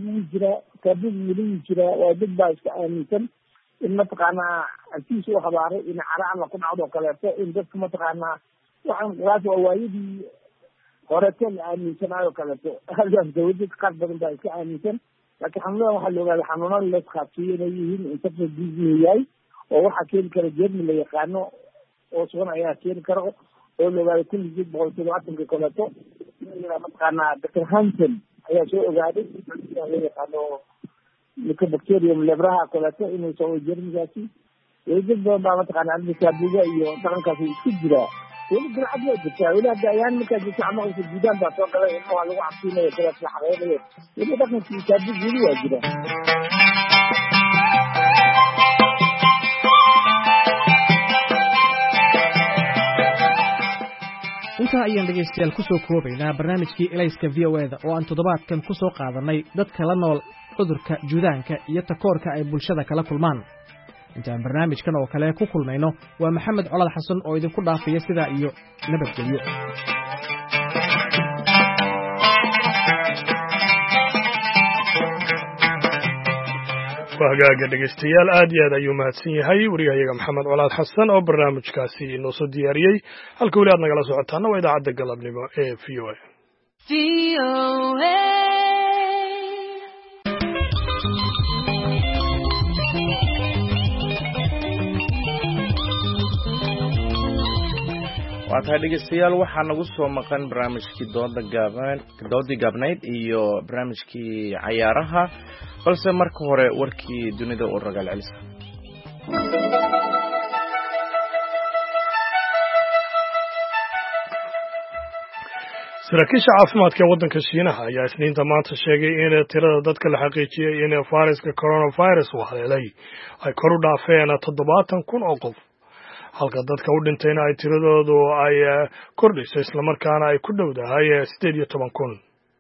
taabuu jiraa waa dad baa iska aaminsan in mataqaanaa agtiisa u habaaray in cara alla ku dhacdo kaleeto in dadka mataqaanaa waxaan khuraaf waa waayadii horeeto la aaminsanaayoo kaleeto halkaas dawladda qaar badan baa iska aaminsan laakiin xanuunadan waxaa la ogaaday xanuunada la isqaabsiiyo inay yihiin infection disease yahay oo waxaa keeni kara jeermi la yaqaano oo sugan ayaa keeni kara oo la ogaaday 1970 kaleeto mataqaanaa Dr. Hansen ayaa soo ogaaday la yaqaano mycobacterium lebraha kaleeto inuu soo jeermigaasi dad badan baa mataqaanaa albisabuga iyo dhaqankaasi isku jira weli bilcad waa jirtaa weli hadda ayaan markaa jirta ama usa guudaan baa soo galay ilmaha lagu cabsiinayo kaleet la xaqeynayo weli dhaqankii saabug weli waa jira. intaa ayaan dhegaystayaal ku soo koobaynaa barnaamijkii Elayska VOA-da oo aan toddobaadkan ku soo qaadanay dadka la nool cudurka juudaanka iyo takoorka ay bulshada kala kulmaan. intaan barnaamijkan oo kale ku kulmayno waa Maxamed Colad Xasan oo idinku dhaafaya sidaa iyo nabadgelyo. hagaaga dhegeystayaal aad iyo aad ayuu mahadsan yahay wariyahayaga maxamed colaad xasan oo barnaamijkaasi inoo soo diyaariyey halka weli aad nagala socotaana waa idaacadda galabnimo ee v o a waa tahay dhegeystayaal waxaa nagu soo maqan barnaamijkii doodii gaabnayd iyo barnaamijkii cayaaraha balse marka hore warkii dunida oo ragaal celisa saraakiisha caafimaadka ee waddanka shiinaha ayaa isniinta maanta sheegay in tirada dadka la xaqiijiyey in fayraska coronavirus uu haleelay ay kor u dhaafeen 70,000 oo qof halka dadka u dhintayna ay tiradoodu ay kordhayso islamarkaana ay ku dhowdahay 18,000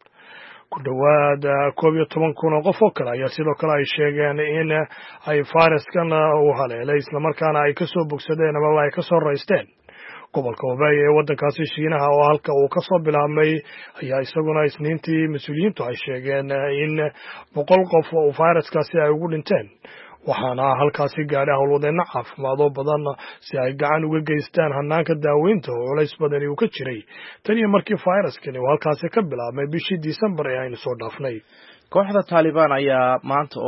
ku dhowaad 11,000 oo qof oo kale ayaa sidoo kale ay sheegeen in ay fayraskan u haleelay islamarkaana ay ka soo bogsadeen ama ay ka soo raysteen gobolka Hubei ee waddankaasi Shiinaha oo halka uu ka soo bilaabmay ayaa isaguna isniintii mas'uuliyiintu ay sheegeen in 100 qof oo fayraskaasi ay ugu dhinteen waxaana halkaasi gaadhay howlwadeenno caafimaad oo badan si ay gacan uga geystaan hanaanka daaweynta oo culays badani uu ka jiray tan iyo markii fayraskani uu halkaasi ka bilaabmay bishii Disembar ee aynu soo dhaafnay kooxda Taliban ayaa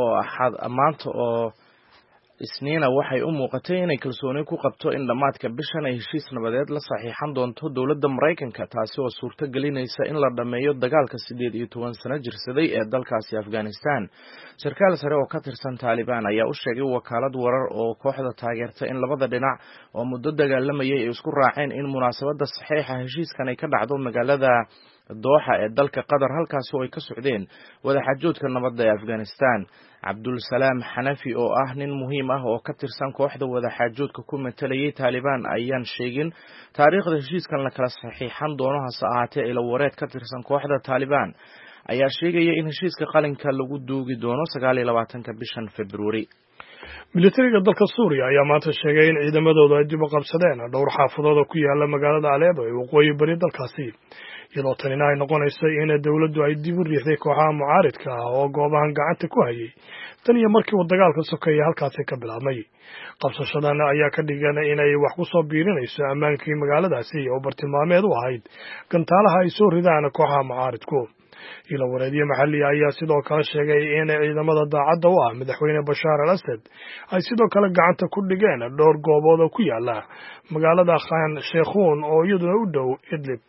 maanta oo isniina waxay u muuqatay inay kalsooni ku qabto in dhamaadka bishan ay heshiis nabadeed la saxiixan doonto dowladda Mareykanka taasi oo suurto gelinaysa in la dhameeyo dagaalka 18 sano jirsaday ee dalkaasi Afghanistan sarkaal sare oo ka tirsan Taliban ayaa u sheegay wakaalad warar oo kooxda taageerta in labada dhinac oo muddo dagaalamayay ay isku raaceen in munaasabadda saxiixa heshiiskan ay ka dhacdo magaalada Doha ee dalka Qatar halkaas oo ay ka socdeen wadaxaajoodka nabadda ee Afghanistan Abdul Salam Hanafi oo ah nin muhiim ah oo ka tirsan kooxda wadaxaajoodka ku metelayay Taliban ayaan sheegin taariikhda heshiiskan la kala saxiixan doono hase ahaatee ila wareed ka tirsan kooxda Taliban ayaa sheegaya in heshiiska qalinka lagu duugi doono 29 bishan February militariga dalka Suuriya ayaa maanta sheegay in ciidamadoodu ay dib u qabsadeen dhowr xaafadood oo ku yaala magaalada Aleppo ee waqooyi bari dalkaasi iyadoo tanina ay noqonayso in dawladdu ay dib u riixday kooxaha mucaaridka ah oo goobahan gacanta ku hayay tan iyo markii uu dagaalka sokeeyay halkaasi ka bilaabmay qabsashadan ayaa ka dhigan inay wax ku soo biirinayso ammaankii magaaladaasi oo bartilmaameed u ahayd gantaalaha ay soo ridaan kooxaha mucaaridku ila wareedyo maxalli ayaa sidoo kale sheegay in ciidamada daacadda u ah madaxweyne Bashar al-Assad ay sidoo kale gacanta ku dhigeen dhowr goobood oo ku yaala magaalada Khan Sheikhoun oo iyaduna u dhow Idlib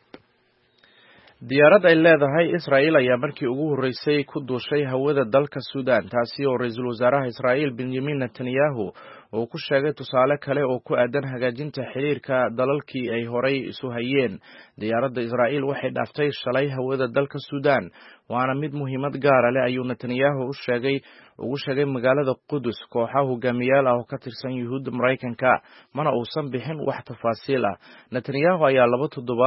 diyaarad ay leedahay Israa'iil ayaa markii ugu horeysay ku duushay hawada dalka Suudaan taasi oo ra'iisul wasaaraha Israa'iil Benjamin Netanyahu oo ku sheegay tusaale kale oo ku aadan hagaajinta xiriirka dalalkii ay horay isu hayeen diyaaradda Israa'iil waxay dhaaftay shalay hawada dalka Suudaan waana mid muhiimad gaar ah leh ayuu Netanyahu ugu sheegay magaalada Qudus kooxaha hogaamiyaal ah oo ka tirsan Yuhuudda Mareykanka mana uusan bixin wax tafaasiil ah Netanyahu ayaa laba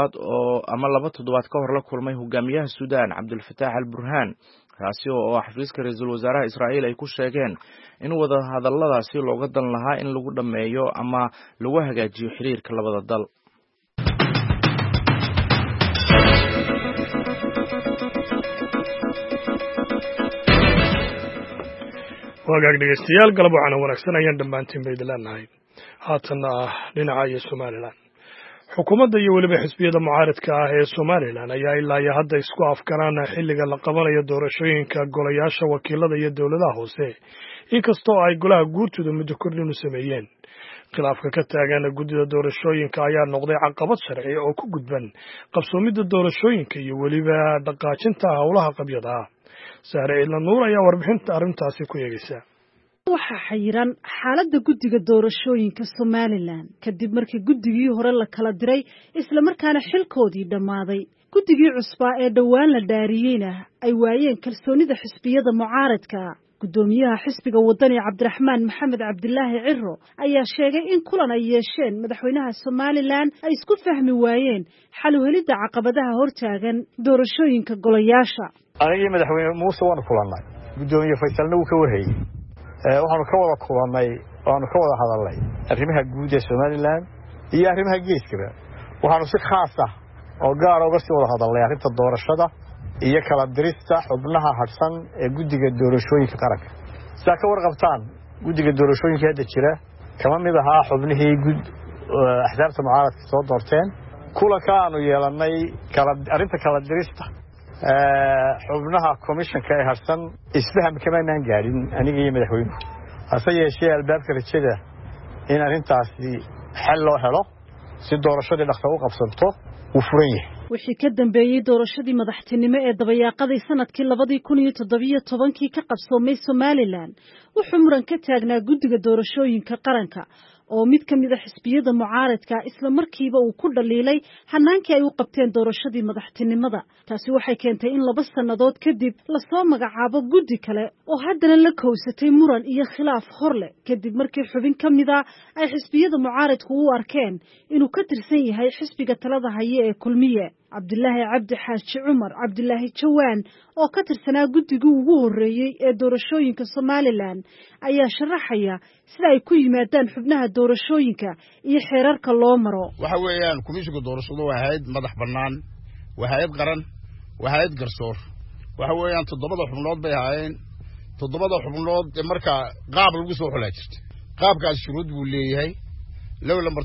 toddobaad ka hor la kulmay hogaamiyaha Suudaan Abdul Fattah al-Burhan kaasi oo xafiiska ra'iisul wasaaraha Israa'iil ay ku sheegeen in wada hadalladaasi looga dan lahaa in lagu dhameeyo ama lagu hagaajiyo xiriirka labada dal wagaag dhegeystayaal galab waxaana wanaagsan ayaan dhammaantiin bay idileenahay haatana dhinaca iyo Somaliland xukuumadda iyo weliba xisbiyada mucaaradka ah ee Somaliland ayaa ilaa iyo hadda isku afkaraan xilliga la qabanayo doorashooyinka golayaasha wakiilada iyo dowladaha hoose inkastoo ay golaha guurtooda muddo kordhin u sameeyeen khilaafka ka taagan guddida doorashooyinka ayaa noqday caqabad sharci oo ku gudban qabsoomidda doorashooyinka iyo weliba dhaqaajinta howlaha qabyada ah Sahre Ila Nuur ayaa warbixinta arrintaasi ku eegaysa waxa xayiran xaaladda guddiga doorashooyinka Somaliland kadib markii guddigii hore la kala diray isla markaana xilkoodii dhamaaday guddigii cusbaa ee dhawaan la dhaariyeyna ay waayeen kalsoonida xisbiyada mucaaradka gudoomiyaha xisbiga wadani Cabdiraxmaan Maxamed Cabdilaahi Cirro ayaa sheegay in kulan ay yeesheen madaxweynaha Somaliland ay isku fahmi waayeen xal u helidda caqabadaha hortaagan doorashooyinka golayaasha aniga madaxweyne Muuse waan kulannay gudoomiye Faysalna uu ka warhayay waxaanu ka wada kulannay waanu ka wada hadalnay arrimaha guud ee Somaliland iyo arrimaha geeska waxaanu si khaas ah oo gaar ah uga sii wada hadalnay arrinta doorashada iyo kala dirista xubnaha harsan ee guddiga doorashooyinka qaranka sidaa ka warqabtaan guddiga doorashooyinka hadda jira kama mid ahaa xubnihii axsaabta mucaaradka soo doorteen kulanka aanu yeelannay arrinta kala dirista xubnaha komishanka ee harsan isfaham kamaanaan gaadhin aniga iyo madaxweynuhu hase yeeshee albaabka rajada in arrintaasi xal loo helo si doorashadii dhaqso u qabsanto wuu furan yahay wixii ka dambeeyey doorashadii madaxtinimo ee dabayaaqadii sanadkii 2017 ka qabsoomay Somaliland wuxuu muran ka taagnaa guddiga doorashooyinka qaranka oo mid ka mid ah xisbiyada mucaaradka isla markiiba uu ku dhaliilay hanaankii ay u qabteen doorashadii madaxtinimada taasi waxay keentay in 2 sanadood kadib la soo magacaabo guddi kale oo haddana la kowsatay muran iyo khilaaf horle kadib markii xubin ka mid ah ay xisbiyada mucaaradku u arkeen inuu ka tirsan yahay xisbiga talada haya ee kulmiye Cabdillaahi Cabdi Xaaji Cumar Cabdillaahi Jawaan oo ka tirsanaa guddigii ugu horeeyay ee doorashooyinka Somaliland ayaa sharaxaya sida ay ku yimaadaan xubnaha doorashooyinka iyo xeerarka loo maro waxa weeyaan komishiga doorashadu waa hay'ad madax bannaan waa hay'ad qaran waa hay'ad garsoor waxa weeyaan 7 xubnood bay hayeen 7 xubnood marka qaab lagu soo xulay jirtay qaabkaas shuruud buu leeyahay lambar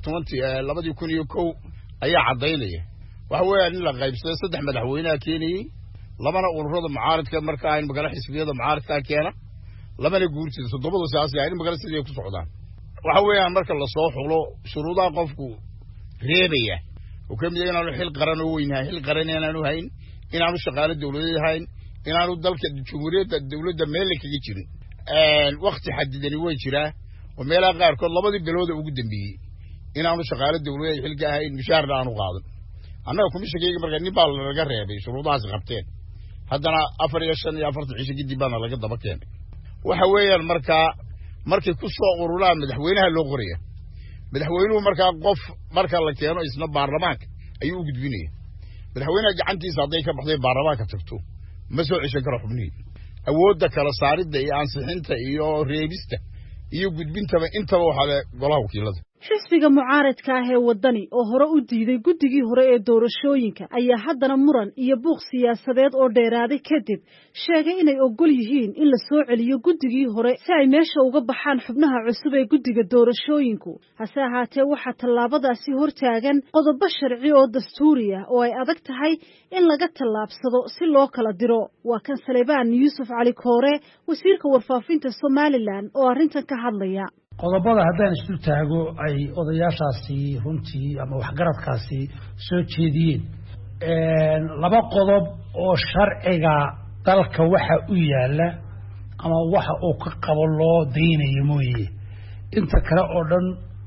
20 ayaa cadeynaya waxa weeyaan in la qaybsaday 3 madaxweynaha keenayay 2 ururada mucaaradka marka ay magala xisbiyada mucaaradka keena 2 guurtida 7 siyaasi ay magala sidii ku socdaan waxa weeyaan marka la soo xulo shuruudaha qofku reebaya oo kamid ah inuu xil qaran oo weyn yahay xil qaran inaanu hayn inaanu shaqaale dawladeed hayn inaanu dalka jumhuuriyadda dawladda meel kaga jirin waqti xadidan way jiraa oo meelaha qaar kood 2 bilood ugu dambeeyay inaanu shaqaale dawladeed xil ka hayn mushaar aanu qaadan annaga komishiga marka nin baa laga reebay shuruudahaas qabteen haddana 4 cisho kadib baana laga daba keenay waxa weeyaan markay ku soo ururaan madaxweynaha loo qoraya madaxweynuhu qof marka la keeno isna baarlamaanka ayuu u gudbinaya madaxweynaha gacantiisa hadday ka baxday baarlamaanka tagto ma soo cishan karo xubnihi awoodda kala saaridda iyo ansixinta iyo reebista iyo gudbintaba intaba waxaa golaha wakiilada xisbiga mucaaradka ah ee wadani oo hore u diiday guddigii hore ee doorashooyinka ayaa haddana muran iyo buuq siyaasadeed oo dheeraaday kadib sheegay inay ogol yihiin in la soo celiyo guddigii hore si ay meesha uga baxaan xubnaha cusub ee guddiga doorashooyinku hase ahaatee waxaa tallaabadaasi hortaagan qodobo sharci oo dastuuri ah oo ay adag tahay in laga tallaabsado si loo kala diro waa kan Salebaan Yuusuf Cali Koore wasiirka warfaafinta Somaliland oo arrintan ka hadlaya qodobada haddaan isu taago ay odayaashaasi runtii ama waxgaradkaasi soo jeediyeen 2 qodob oo sharciga dalka waxa u yaala ama waxa uu ka qabo loo deynayo mooye inta kale oo dhan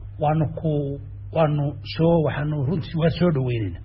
waxaanu runtii waa soo dhaweynayna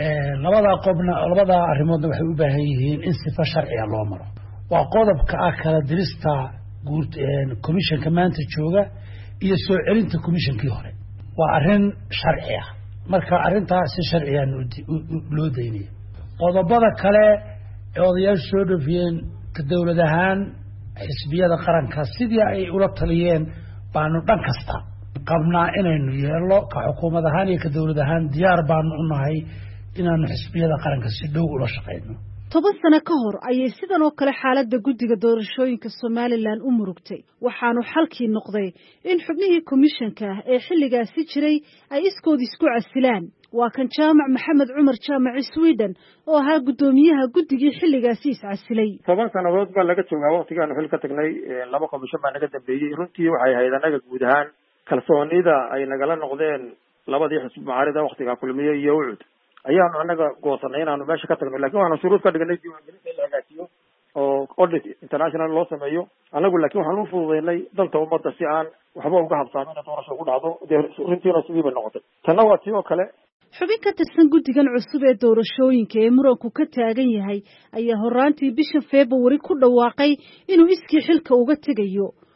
2 arrimoodna waxay u baahan yihiin in sifa sharciga loo maro waa qodobka ah kala dirista komishanka maanta jooga iyo soo celinta komishankii hore waa arrin sharci ah marka arrintaas si sharci ah loo deynaya qodobada kale ee odayaashu soo dhafiyeen ka dawlad ahaan xisbiyada qaranka sidii ay ula taliyeen baanu dhan kasta qabnaa inaynu yeelo ka xukuumad ahaan iyo ka dawlad ahaan diyaar baanu u nahay inaanu xisbiyada qaranka si dhow ula shaqeyno 10 sano ka hor ayay sidan oo kale xaaladda guddiga doorashooyinka Somaliland u murugtay waxaanu xalkii noqday in xubnihii komishanka ee xilligaasi jiray ay iskood isku casilaan waa kan Jaamac Maxamed Cumar Jaamac Sweden oo ahaa gudoomiyaha guddigii xilligaasi iscasilay 10 sanadood baa laga joogaa waqtigaan xil ka tagnay 2 komishan baa naga dambeeyay runtii waxay ahayd anaga guud ahaan kalsoonida ay nagala noqdeen labadii xisbi mucaarada waqtiga kulmiye iyo ucud ayaanu anaga goosanay inaanu meesha ka tagno laakiin waxaanu shuruud ka dhignay diiwaangelinta in la hagaajiyo oo audit international loo sameeyo anagu laakiin waxaan u fududeynay danta ummadda si aan waxba uga habsaamin in doorasho ku dhacdo runtiina sidii bay noqotay tanna waa tii oo kale xubin ka tirsan guddigan cusub ee doorashooyinka ee muranku ka taagan yahay ayaa horaantii bisha February ku dhawaaqay inuu iskii xilka uga tegayo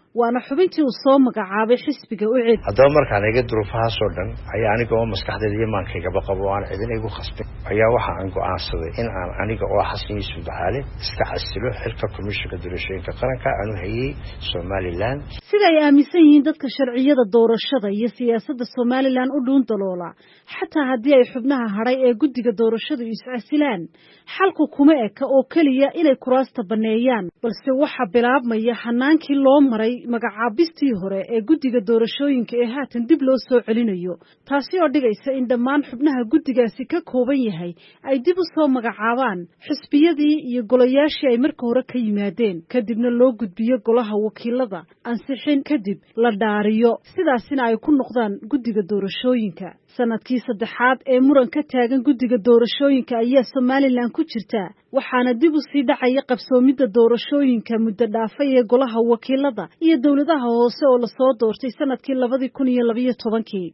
waana xubintii uu soo magacaabay xisbiga UCID. haddaba markaan eega duruufahaas oo dhan ayaa aniga oo maskaxdeeda iyo maankayga qabo aan cidina igu khasbin ayaa waxa aan go'aansaday in aan aniga oo Xasan Yuusuf Ducaale iska casilo xilka komishanka doorashooyinka qaranka aanu hayay Somaliland. sida ay aaminsan yihiin dadka sharciyada doorashada iyo siyaasadda Somaliland u dhuun daloola xataa haddii ay xubnaha haray ee guddiga doorashadu iscasilaan xalku kuma eka oo kaliya inay kuraasta baneeyaan balse waxa bilaabmaya hanaankii loo maray magacaabistii hore ee guddiga doorashooyinka ee haatan dib loo soo celinayo taasi oo dhigaysa in dhammaan xubnaha guddigaasi ka kooban yahay ay dib u soo magacaabaan xisbiyadii iyo golayaashii ay marka hore ka yimaadeen kadibna loo gudbiyo golaha wakiilada ansixin kadib la dhaariyo sidaasina ay ku noqdaan guddiga doorashooyinka sanadkii saddexaad ee muran ka taagan guddiga doorashooyinka ayaa Somaliland ku jirta waxaana dib u sii dhacaya qabsoomidda doorashooyinka muddo dhaafay ee golaha wakiilada iyo dawladaha hoose oo la soo doortay sanadkii 2012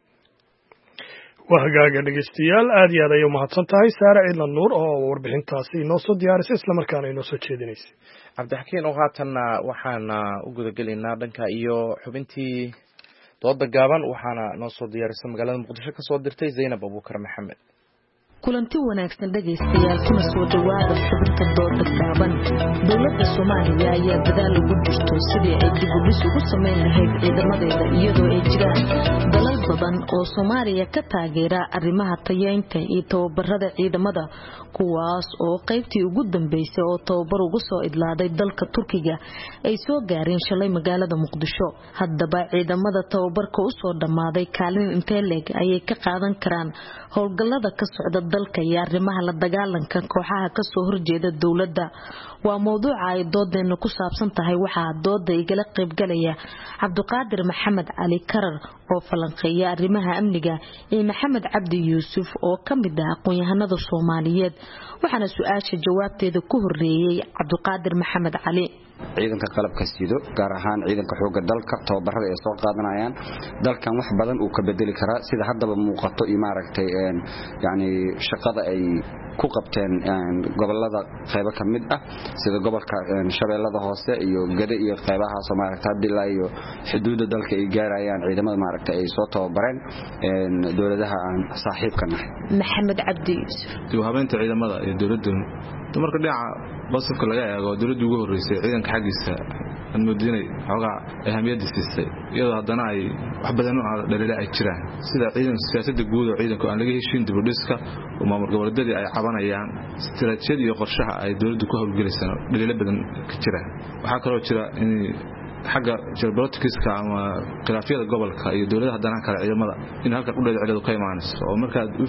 waa hagaaga dhegeystayaal aad iyo aad ayay umahadsan tahay Saare Ciidla Nuur oo warbixintaasi inoo soo diyaarisay isla markaana inoo soo jeedinaysay. Cabdixakiin oo haatanna waxaana u gudagelaynaa dhanka iyo xubintii dooda gaaban waxaana noo soo diyaarisay magaalada Muqdisho ka soo dirtay Zainab Abuukar Maxamed. kulanti wanaagsan dhageystayaal kuna soo dhawaada xubinta dooda gaaban. dawladda Soomaaliya ayaa dadaal ugu jirto sidii ay dib u dhis ugu sameyn lahayd ciidamadeeda iyadoo ay jiraan dalal badan oo Soomaaliya ka taageera arrimaha tayeynta iyo tababarada ciidamada kuwaas oo qaybtii ugu dambeysay oo tababar ugu soo idlaaday dalka Turkiga ay soo gaareen shalay magaalada Muqdisho. haddaba ciidamada tababarka u soo dhamaaday kaalin intee leeg ayay ka qaadan karaan howlgallada ka socda dalka iyo arrimaha la dagaalanka kooxaha ka soo horjeeda dawladda. waa mowduuca ay doodeena ku saabsan tahay waxaa dooda igala qayb galaya Cabdiqaadir Maxamed Cali Karar oo falanqeeya arrimaha amniga iyo Maxamed Cabdi Yuusuf oo kamid ah aqoon-yahanada Soomaaliyeed waxaana su'aasha jawaabteeda ku horeeyay Cabdiqaadir Maxamed Cali. ciidanka qalabka sido gaar ahaan ciidanka xoogga dalka tababarada ay soo qaadanayaan dalkan wax badan uu ka bedeli karaa sida haddaba muuqato iyo maaragtay yani shaqada ay ku qabteen gobolada qaybo ka mid ah sida gobolka Shabeellada Hoose iyo Gade iyo qaybaha Soomaaliya hadii iyo xuduudda dalka ay gaarayaan ciidamada maaragtay ay soo tababareen dawladaha aan saaxiibka nahay. Maxamed Cabdi Yuusuf habeenta ciidamada ee dawladda marka dhinaca basafka laga eego dawladdu ugu horeysay ciidanka xagiisa aan moodinay xogaa ahamiyada siisay iyadoo haddana ay wax badan oo dhaliila ay jiraan sida ciidan siyaasadda guud oo ciidanku aan laga heshiin dib u dhiska oo maamul goboleedyada ay cabanayaan istiraatiijiyada iyo qorshaha ay dawladdu ku hawlgelayso dhaliila badan ka jira. waxaa kaloo jira in xagga geopoliticska ama khilaafyada gobolka iyo dawladaha haddana kale ciidamada in halkan u dheeciladu ka imaanayso oo markaad u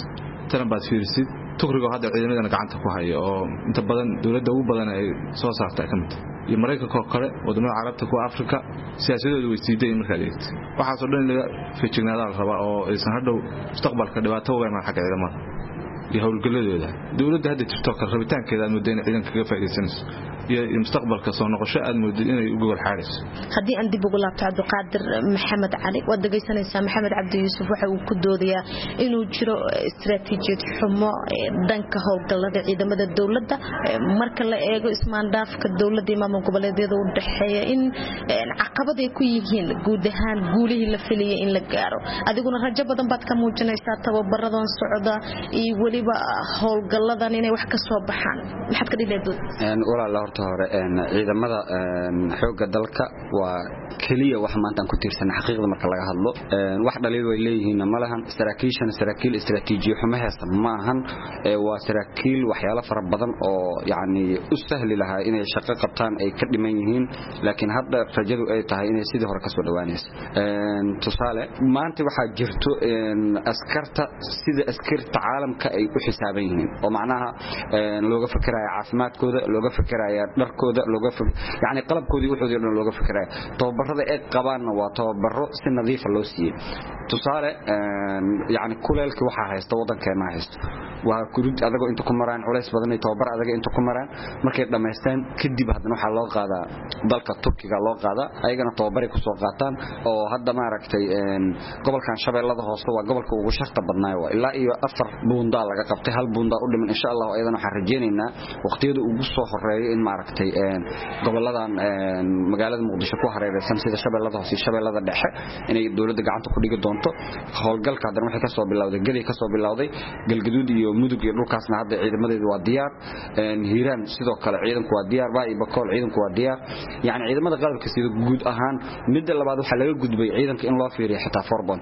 fiirisid Turkiga hadda ciidamadana gacanta ku hayo oo inta badan dawladda ugu badan ay soo saartay kamid iyo Mareykanka kale wadamada Carabta ku Afrika siyaasadoodu way siiday markaa eegto waxaas oo dhan laga feejignaada la rabaa oo aysan hadhow mustaqbalka dhibaato uga imaan xagga ciidamada iyo hawlgaladooda dawladda hadda jirto ka rabitaankeeda aad moodeen ciidanka kaga faa'iideysanayso iyo mustaqbalka soo noqosho aad moodeen inay ugu gol xaarayso. haddii aan dib ugu laabto Cabdiqaadir Maxamed Cali wad dhageysanaysaa Maxamed Cabdi Yuusuf waxa uu ku doodayaa inuu jiro istiraatiijiyad xumo dhanka howlgallada ciidamada dawladda marka la eego ismaandhaafka dawladda iyo maamul goboleedyada u dhaxeeya in caqabad ay ku yihiin guud ahaan guulihii la filayay in la gaaro adiguna rajo badan baad ka muujinaysaa tababaradan socda iyo waliba howlgalladan inay wax ka soo baxaan maxaad ka dhileedood walaal horta hore ciidamada xoogga dalka waa kaliya wax maanta ku tiirsan xaqiiqda marka laga hadlo wax dhaliil way leeyihiin ma lahan saraakiil istiraatiijiyo xumaheesa ma ahan waa saraakiil waxyaalo fara badan oo yani u sahli lahaa inay shaqo qabtaan ay ka dhiman yihiin laakiin hadda rajadu ay tahay inay sidii hore ka soo dhawaanayso tusaale maanta waxa jirto askarta sida askarta caalamka ay u xisaaban yihiin oo macnaha looga fikirayo caafimaadkooda looga fikirayo dharkooda looga yani qalabkoodii wuxuu dhan looga fikirayo tababarada ay qabaanna waa tababaro si nadiif ah loo siiyay tusaale yani kuleelkii waxa haysta wadankeena haysta waa kurud adagoo inta ku maraan culays badan ay tababar adaga inta ku maraan markay dhameystaan kadib haddana waxa loo qaadaa dalka Turkiga loo qaadaa ayagana tababar ku soo qaataan oo hadda maaragtay gobolkan Shabeellada Hoose waa gobolka ugu shaqta badnaa waa ilaa iyo 4 buunda laga qabtay hal buunda u dhiman insha Allah ayadana waxaan rajeynaynaa waqtiyada ugu soo horeeyay in maaragtay goboladan magaalada Muqdisho ku hareeraysan sida Shabeellada Hoose iyo Shabeellada Dhexe inay dawladda gacanta ku dhigi doonto howlgalka hadana waxay ka soo bilowday gali ka soo bilowday galgaduud iyo mudug iyo dhulkaasna hadda ciidamadeedu waa diyaar hiiraan sidoo kale ciidanku waa diyaar baa bakool ciidanku waa diyaar yaani ciidamada qalabka sida guud ahaan midda labaad waxa laga gudbay ciidanka in loo fiiriyo xitaa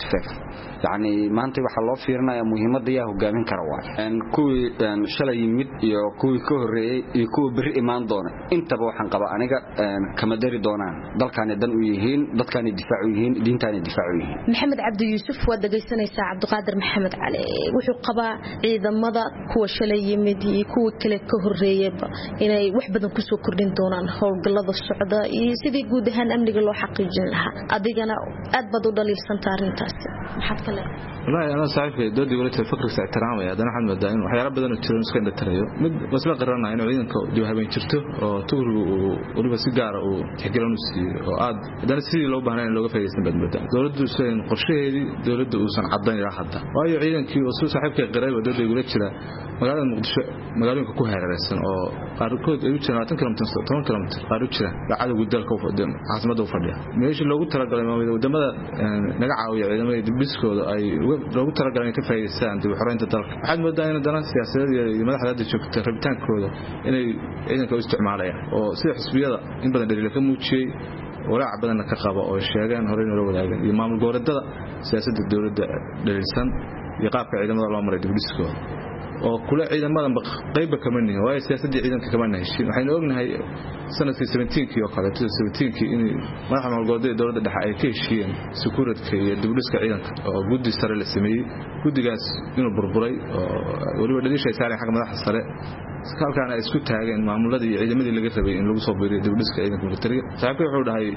4.5 yaani maanta waxa loo fiirinayaa muhiimadda yaa hogaamin kara waa kuwii shalay yimid iyo kuwii ka horeeyay iyo kuwii bari imaan doona intaba waxaan qaba aniga kama dari doonaan dalkaani dan u yihiin dadkaani difaac u yihiin diintaani difaac u yihiin maxamed cabdi yuusuf waa dhageysanaysaa cabdiqaadir maxamed cali wuxuu qabaa ciidamada kuwa shalay yimid iyo kuwa kale ka horeeyayba inay wax badan ku soo kordhin doonaan howlgallada socda iyo sidii guud ahaan amniga loo xaqiijin lahaa adigana aad baad u dhaliilsantaa arrintaas maxaad kale والله أنا صحيح دودي ولدت فكرة احترامي هذا نحن مدعين وحياة بدنا نتشرون سكين التريو بس لا قررنا إنه عيدنا كديوها بين شرته وتور ولبس سيجارة وحكيلون سي وعاد ده نسي لو بهنا لو في يسند بدنا دولت سين قرشة هذه دولت وسن عضاني راح حتى وأي عيدنا كي وصل صاحب كقريب ودودي ولدت كذا مقالة مقدشة مقالة كوها رأسا أو قاركود يوتشنا 10 كيلومتر 10 كيلومتر قاركودشنا لا عاد قدر كوف قدام عاصمة دوفرديا ماشي لو قلت ترى قال ما قدام هذا نقع ويا ما يدبسكو أي لو ترى ka faa'iideystaan dib u xiraynta dalka waxaad moodaa in daran siyaasadeed iyo madaxda joogta rabitaankooda inay ciidanka u isticmaalayaan oo sida xisbiyada in badan dhaliil ka muujiyay walaac badan ka qaba oo sheegaan hore in loo wadaagan iyo maamul goboleedyada siyaasadda dawladda dhaliilsan iyo qaabka ciidamada loo maray dibdhiskooda oo kula ciidamada qayb ka manay waa siyaasadda ciidanka kama nahshin waxaynu ognahay sanadkii 17kii oo kale 17kii in madaxda maamul goboleedyada dawladda dhexe ay ka heshiiyeen security iyo dibdhiska ciidanka oo guddi sare la sameeyay guddigaas inuu burburay oo waliba dhalishay saaray xaq madaxda sare halkaan ay isku taageen maamuladii iyo ciidamadii laga rabay in lagu soo biiriyo dibdhiska ciidanka militariga saxaabku wuxuu dhahay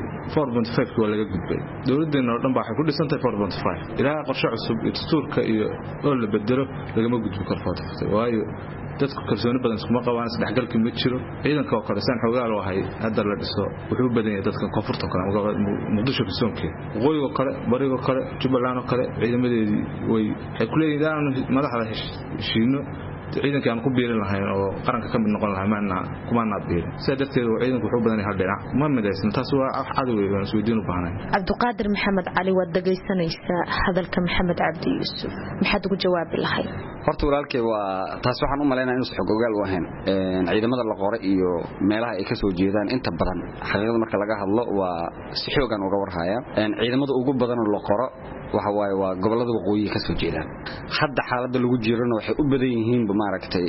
4.5 waa laga gudbay dawladdeena oo dhan baa waxay ku dhisantay 4.5 ilaa qorshe cusub iyo dastuurka iyo oo la bedelo lagama gudbi karo waayo dadku kalsooni badan iskuma qabaan isdhexgalka ma jiro ciidanka oo kale san xogaal oo ahay hadda la dhiso wuxuu badan yahay dadka koonfurta kale Muqdisho ka soonkeed waqooyiga kale bariga kale Jubbaland kale ciidamadeedii way ku leeyihiin madaxda heshiino ciidanka aan ku biirin lahayn oo qaranka ka mid noqon lahaa maana kuma naadbiirin sida darteed ciidanku wuxuu badan yahay dhinac ma midaysan taas waa cadow weyn Suudiin u baahnay cabdiqaadir maxamed cali waa dhageysanaysaa hadalka maxamed cabdi yuusuf maxaad ugu jawaabi lahayd horta walaalkay waa taas waxaan u maleynayaa inuu xog ogaal u ahayn ciidamada la qoray iyo meelaha ay ka soo jeedaan inta badan xaqiiqada marka laga hadlo waa si xoogan uga warhaya ciidamada ugu badan oo la qoro waxa waaye waa gobolada waqooyi ka soo jeedaan hadda xaaladda lagu jirana waxay u badan yihiin maaragtay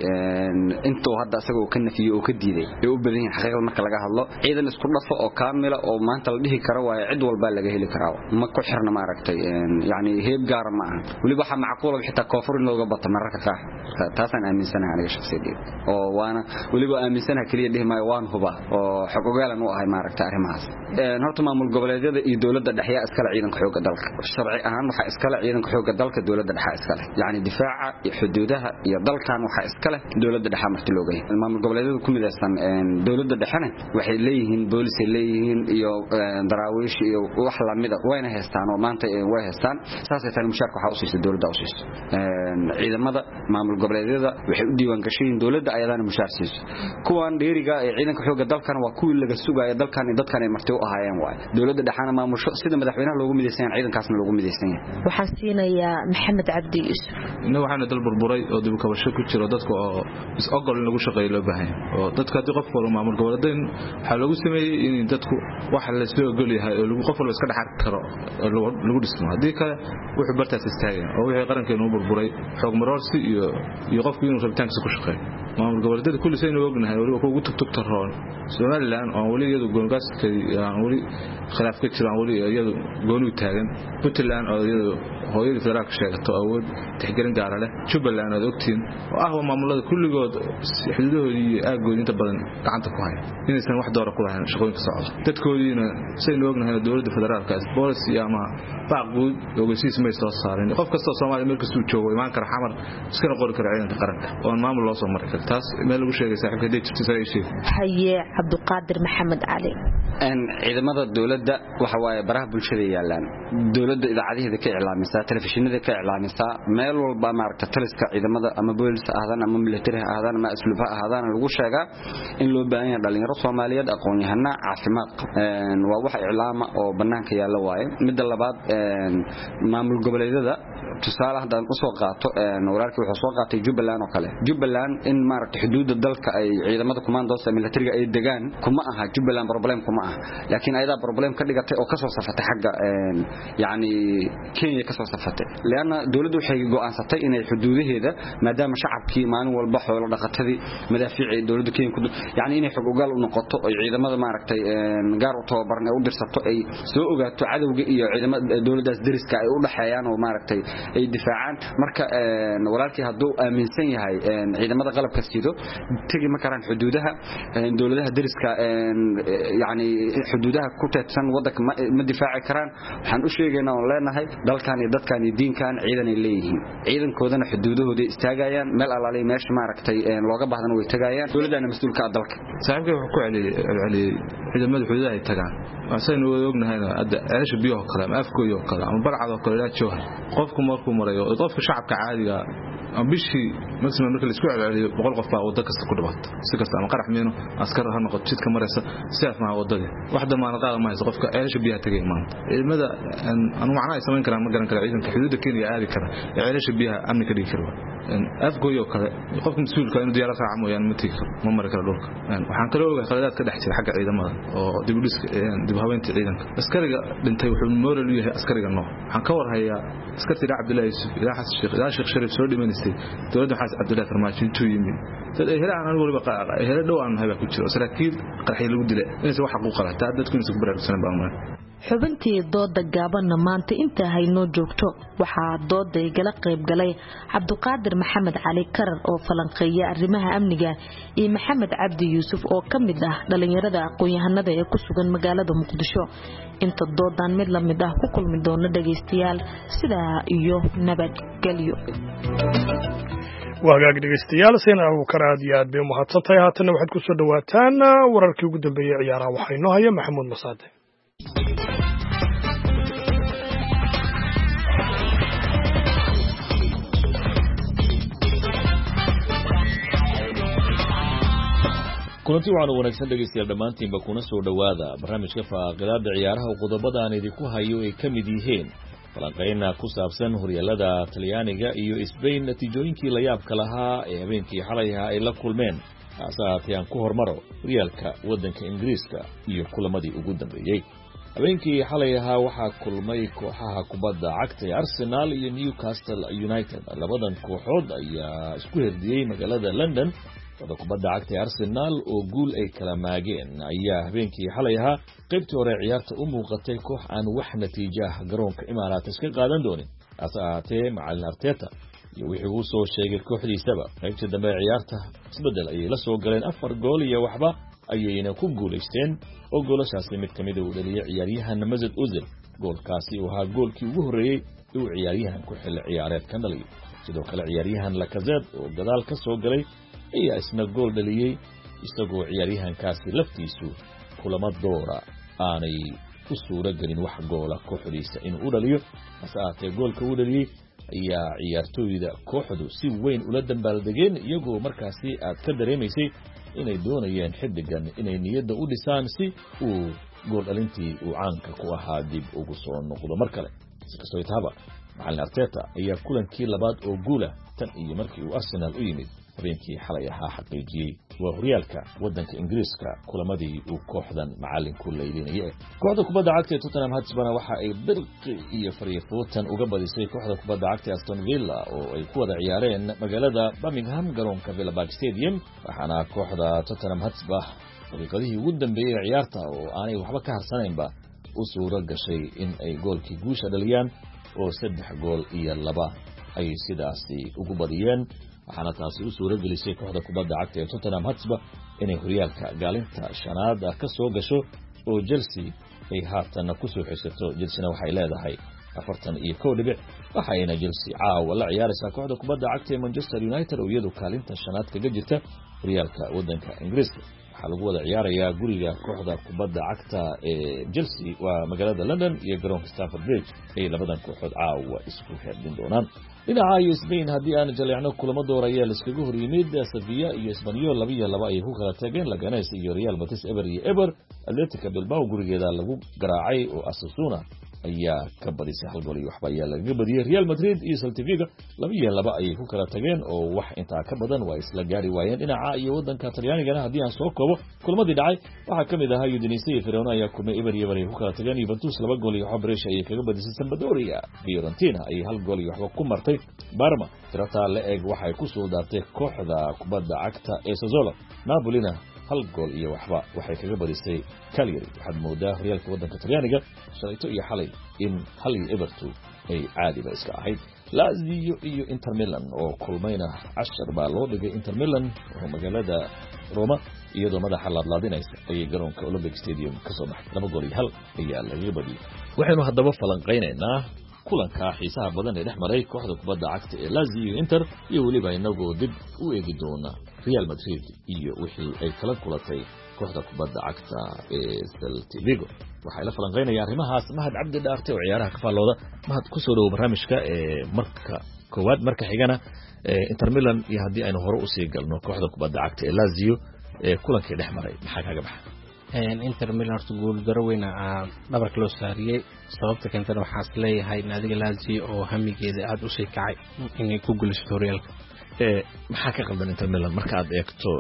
intuu hadda asaga ka nafiyo oo ka diiday ay u badan yihiin xaqiiqada marka laga hadlo ciidan isku dhafo oo kaamila oo maanta la dhihi karo waa cid walba laga heli karaa ma ku xirna maaragtay yaani heeb gaar ma aha waliba waxa macquul ah xitaa koonfur in looga bato mararka qaar taasaan aaminsanahay aniga shakhsiyadeed oo waana waliba aaminsanahay kaliya dhihmay waan huba oo xog ogaalan u ahay maaragtay arrimahaas horta maamul goboleedyada iyo dawladda dhexe iskala ciidanka xoogga dalka sharci ahaan waxa iskala ciidanka xoogga dalka dawladda dhexe iskala yaani difaaca iyo xuduudaha iyo dalkan waxa iskala dawladda dhexe martii loo geeyay maamul goboleedyada ku midaysan dawladda dhexena waxay leeyihiin boolis ay leeyihiin iyo daraawiish iyo wax la mid ah wayna haystaan oo maanta way haystaan saasay tan mushaarka waxa u siisay dawladda u siisay ciidamada maamul goboleedyada waxay u diiwaan gasheen dawladda ayadana mushaar siiso kuwan dheeriga ee ciidanka xoogga dalkan waa kuwii laga sugayo dalkan iyo dadkan ay martii u ahaayeen waay dawladda dhexana maamusho sida madaxweynaha loogu midaysan ciidankaasna loogu midaysan waxaan siinayaa maxamed cabdi yuusuf inuu waxaana dal burburay oo dib u kabasho ku jiro dadka oo is ogol in lagu shaqeeyo loo baahan oo dadka hadii qof walba maamul goboleedeen waxa lagu sameeyay in dadku wax la soo ogol yahay oo lagu qof walba iska dhaxar karo lagu dhismo hadii kale wuxuu bartaas istaagay oo wixii qarankeenu burburay xoog maroorsi iyo qofku inuu rabitaankiisa ku shaqeeyo maamul goboleedyada kulli saynu ognahay waliba ugu tugtugta roon Soomaaliland oo wali iyadu goongaska aan wali khilaaf ka jiraan wali iyadu goonu taagan Puntland oo iyadu hooyada federaalka sheegato awood tixgelin gaar ah leh Jubbaland aad ogtiin oo ah maamulada kulligood xuduudahoodii iyo aagoodii inta badan gacanta ku haya inaysan wax door ku lahayn shaqooyinka socda dadkoodiina saynu ognahay dowladda federaalka policy ama baaqud ogeysiis ma soo saareen qof kasta Soomaali meel kasta uu joogo imaan kara xamar iska qori kara ciidanka qaranka oo maamul loo soo maray taas meel lagu sheegay saaxiibka deejirta saraakiil haye Cabduqaadir Maxamed Cali ciidamada dawladda waxa waaye baraha bulshada yaalaan dawladda idaacadaheeda ka iclaamisa telefishinada ka iclaamisa meel walba maaragta taliska ciidamada ama booliska ahadan ama military ahadan ama asluuba ahadan lagu sheegaa in loo baahan yahay dhalinyaro Soomaaliyeed aqoon-yahano caafimaad waa wax iclaama oo banaanka yaala waaye midda labaad maamul goboleedyada tusaale hadaan u soo qaato wararkii wuxuu soo qaatay Jubbaland oo kale Jubbaland in maaragta xuduudda dalka ay ciidamada commandos military ay degaan kuma aha Jubbaland problem kuma aha laakiin ayada problem ka dhigatay oo ka soo safatay xagga yaani Kenya ka soo safatay leena dawladdu waxay go'aansatay inay xuduudaheeda maadaama shacabkii maalin walba xoolo dhaqatadii madaafiic dawladdu Kenya ku yaani inay xog ogaal u noqoto oo ciidamada maaragtay gaar u tababaran ay u dirsato ay soo ogaato cadawga iyo ciidamada dawladdaas dariska ay u dhaxeeyaan oo maaragtay ay difaacaan marka walaalkii haduu aaminsan yahay ciidamada qalabka siido tagi ma karaan xuduudaha dawladaha dariska yaani xuduudaha ku teedsan wadanka ma difaaci karaan waxaan u sheegaynaa oo leenahay dalkan iyo dadkan iyo diinkan ciidan ay leeyihiin ciidankoodana xuduudahooda istaagayaan meel alaalay meesha maaragtay looga baahdana way tagayaan dawladana mas'uulka ah dalka saaxiibkay wuxuu ku celiyay ciidamada xuduudaha ay tagaan asaynu ognahay ceelasha biyo kale ama afkooyo kale ama barcad oo kale la jooga qofku markuu marayo qofka shacabka caadiga ambishii maximum marka la isku celceliyo 100 qof baa wada kasta ku dhawaata si kasta ama qarax meeno askar ha noqoto jidka maraysa sidaas ma wadada wax damaana qaad ma hayso qofka ceelasha biyaha tagay maanta ciidamada anu macna ay sameyn karaan ma garan kara ciidanka xuduudda Kenya aadi kara ceelasha biyaha amni ka dhigi karo afgooyo kale qofka mas'uulka inuu diyaar raac mooyaan ma tigi karo ma mari karo dhulka waxaan kale ogahay qaladaad ka dhex jira xagga ciidamada oo dib haweynta ciidanka askariga dhintay wuxuu moral u yahay askariga noo waxaan ka warhayaa askartiga Cabdullaahi Yusuf ilaa xasan Sheekh Shariif soo dhimanayay dawladda xaas Cabdullaahi Farmaajo intuu yimid dad ay helaan anigu waliba qaaqa ay helaan dhawaan hayba ku jiro saraakiil qarxay lagu dilay inay wax xaquuq ah taa dadku inay ku baraarugsan baan xubintii dooda gaabanna maanta inta haynoo joogto waxaa dooda igala qayb galay Cabduqaadir Maxamed Cali Karar oo falanqeeya arrimaha amniga iyo Maxamed Cabdi Yuusuf oo kamid ah dhalinyarada aqoon-yahanada ee ku sugan magaalada Muqdisho inta doodan mid la mid ah ku kulmi doona dhageystayaal sida iyo nabadgelyo wagaag dhegeystayaal sina uu karaad iyo aad bay mahadsantahay haatan waxaad ku soo dhawaataan wararkii ugu dambeeyay ciyaaraha waxa inoo haya Maxamuud Masaade kulanti waxaan wanaagsan dhegeystayaal dhammaantiinba kuna soo dhawaada barnaamijka faaqidaada ciyaaraha qodobada aan idinku hayo ay ka mid yihiin falanqeyna ku saabsan horyaalada Talyaaniga iyo Spain natiijooyinkii la yaabka lahaa ee habeenkii xalay ay la kulmeen haasaatee aan ku hormaro horyaalka wadanka Ingiriiska iyo kulamadii ugu dambeeyay habeenkii xalay waxaa kulmay kooxaha kubadda cagta ee Arsenal iyo Newcastle United labadan kooxood ayaa isku herdiyay magaalada London kubadda cagta Arsenal oo guul ay kala maageen ayaa habeenkii xalay qaybtii hore ciyaarta u muuqatay koox aan wax natiijo ah garoonka Emirates ka qaadan doonin asaatee macallin Arteta iyo wixii uu soo sheegay kooxdiisaba qaybtii dambe ciyaarta isbedel ay la soo galeen 4 gool iyo waxba ayayna ku guuleysteen oo goolashaasi mid kamid ah uu dhaliyay ciyaaryahan Mesut Ozil goolkaasi oo ahaa goolkii ugu horeeyay uu ciyaaryahan ku xil ciyaareed kan dhaliyay sidoo kale ciyaaryahan Lacazette oo gadaal ka soo galay ayaa isna gool dhaliyay isagoo ciyaaryahankaasi laftiisu kulamo doora aanay u suura gelin wax goola kooxdiisa inuu u dhaliyo asaatee goolka uu dhaliyay ayaa ciyaartooyda kooxdu si weyn ula dambaaldegeen iyagoo markaasi aad ka dareemaysay inay doonayeen xidigan inay niyadda u dhisaan si uu gool dhalintii uu caanka ku ahaa dib ugu soo noqdo mar kale sikastoo taaba macallin Arteta ayaa kulankii labaad oo guula tan iyo markii uu Arsenal u yimid habeenkii xalay xaqiijiyay waa horyaalka wadanka Ingiriiska kulamadii uu kooxdan macallinku leeyahay kooxda kubadda cagta Tottenham Hotspur waxa ay dirqi iyo fariiqootan uga badisay kooxda kubadda cagta Aston Villa oo ay ku wada ciyaareen magaalada Birmingham garoonka Villa Park Stadium waxaana kooxda Tottenham Hotspur fariiqadii ugu dambeeyay ciyaarta oo aanay waxba ka harsanaynba u suura gashay in ay goolkii guusha dhaliyaan oo 3-2 ay sidaasi ugu badiyeen waxaana taasi u suura gelisay kooxda kubadda cagta ee Tottenham Hotspur inay horyaalka gaalinta shanaad ka soo gasho oo Chelsea ay haatan ku soo xisato. Chelsea waxay leedahay 41 dhibic waxayna Chelsea caawa la ciyaaraysaa kooxda kubadda cagta ee Manchester United oo iyadu kaalinta shanaad kaga jirta horyaalka wadanka Ingiriiska. waxaa lagu wada ciyaarayaa guriga kooxda kubadda cagta ee Chelsea waa magaalada London iyo garoonka Stamford Bridge ay labadan kooxood caawa isku xidhin doonaan. dhinaca Spain haddii aan jaleecno kulamo dooraya la iskaga hor yimid Sevilla iyo Espanyol 2-2 ay ku kala tageen Leganes iyo Real Betis eber Atletico Bilbao gurigeeda lagu garaacay oo Osasuna ayaa ka badisay 1-1 waxba ayaa laga badiyay. Real Madrid iyo Celta Vigo 2-2 ay ku kala tageen oo wax intaa ka badan waa isla gaari waayeen. dhinaca iyo wadanka Talyaaniga haddii aan soo koobo kulmadii dhacay waxaa kamid ahaa Udinese iyo Verona ayaa kulmay eber ay ku kala tageen. Juventus 2-1 Brescia ay kaga badisay Sampdoria. Fiorentina ay 1-1 waxba ku martay Parma. tirata la eeg waxay ku soo daartay kooxda kubadda cagta ee Sassuolo. Napolina 1-1 waxay kaga badisay Cagliari. waxaad moodaa horyaalka wadanka Talyaaniga shalayto iyo xalay in 1-2 ay caadiba iska ahayd. Lazio iyo Inter Milan oo kulmayna 10 baa loo dhigay. Inter Milan oo magaalada Roma iyadoo madaxa laadlaadinaysa ayay garoonka Olympic Stadium ka soo baxay 2-1 ayaa laga badiyay. waxaynu haddaba falanqeynaynaa kulanka xiisaha badan ee dhexmaray kooxda kubadda cagta ee Lazio iyo Inter iyo waliba inagoo dib u eegi doona Real Madrid iyo wixii ay kala kulatay kooxda kubadda cagta ee Celta Vigo. waxay la falanqeynayaan arrimahaas Mahad Cabdi Dhaarte oo ciyaaraha ka faalooda. Mahad ku soo dhaw barnaamijka marka koowaad marka xigana Inter Milan iyo haddii aynu hore u sii galno kooxda kubadda cagta ee Lazio kulankii dhexmaray maxaa kaga baxay? Inter Milan horta gool daro weyn dhabarka loo saariyay sababta keentana waxaas leeyahay naadiga Lazio oo hamigeeda aad u sii kacay inay ku guulaysato horyaalka. maxaa ka qaldan Inter Milan marka aad eegto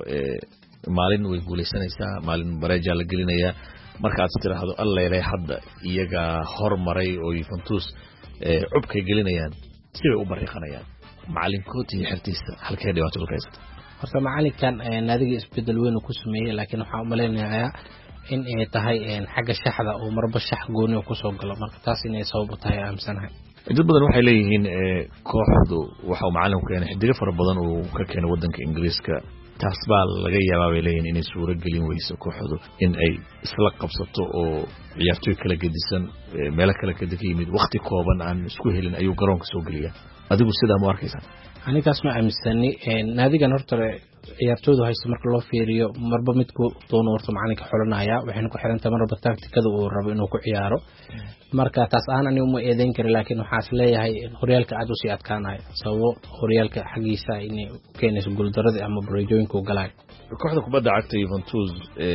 maalin way guulaysanaysaa maalin bareeja la gelinaya marka aad tiraahdo alleeyahay hadda iyaga hormaray oo Juventus cubkay gelinayaan sibay u bariiqanayaan macalinkoodii iyo xirtiisa halkee dhibaato ka haysata? horta macalinkan naadiga isbedel weyn ku sameeyay laakiin waxa u maleynayaa in ay tahay xagga shaxda oo marba shax gooni ku soo galo marka taas inay sabab u tahay aamsanahay. dad badan waxay leeyihiin kooxdu waxa uu macalinku keenay xidiga fara badan oo ka keenay wadanka Ingiriiska taas baa laga yaabaa bay leeyihiin inay suura gelin weyso kooxdu in ay isla qabsato oo ciyaartoy kala gedisan meel kala ka yimid waqti kooban aan isku helin ayuu garoonka soo galiyaa. adigu sidaa ma arkaysaa? anigaas ma aaminsani naadigan horta ciyaartooydu haysto marka loo fiiriyo marba midku doono horta macalinka xulanaya waxayna ku xirantahay marba taktikada uu rabo inuu ku ciyaaro marka taas aan anigu ma eedeyn karin laakiin waxaas leeyahay horyaalka aad u sii adkaanaya sababo horyaalka xagiisa inay keenayso guuldaradii ama bareejooyinka u galay. kooxda kubadda cagta Juventus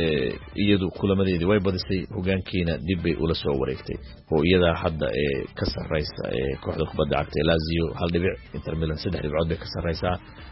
iyadu kulamadeedii way badisay hogaankiina dib bay ula soo wareegtay oo iyada hadda ka sareysa kooxda kubadda cagta Lazio 1 dhibic Inter Milan 3 dhibcood bay ka sareysaa.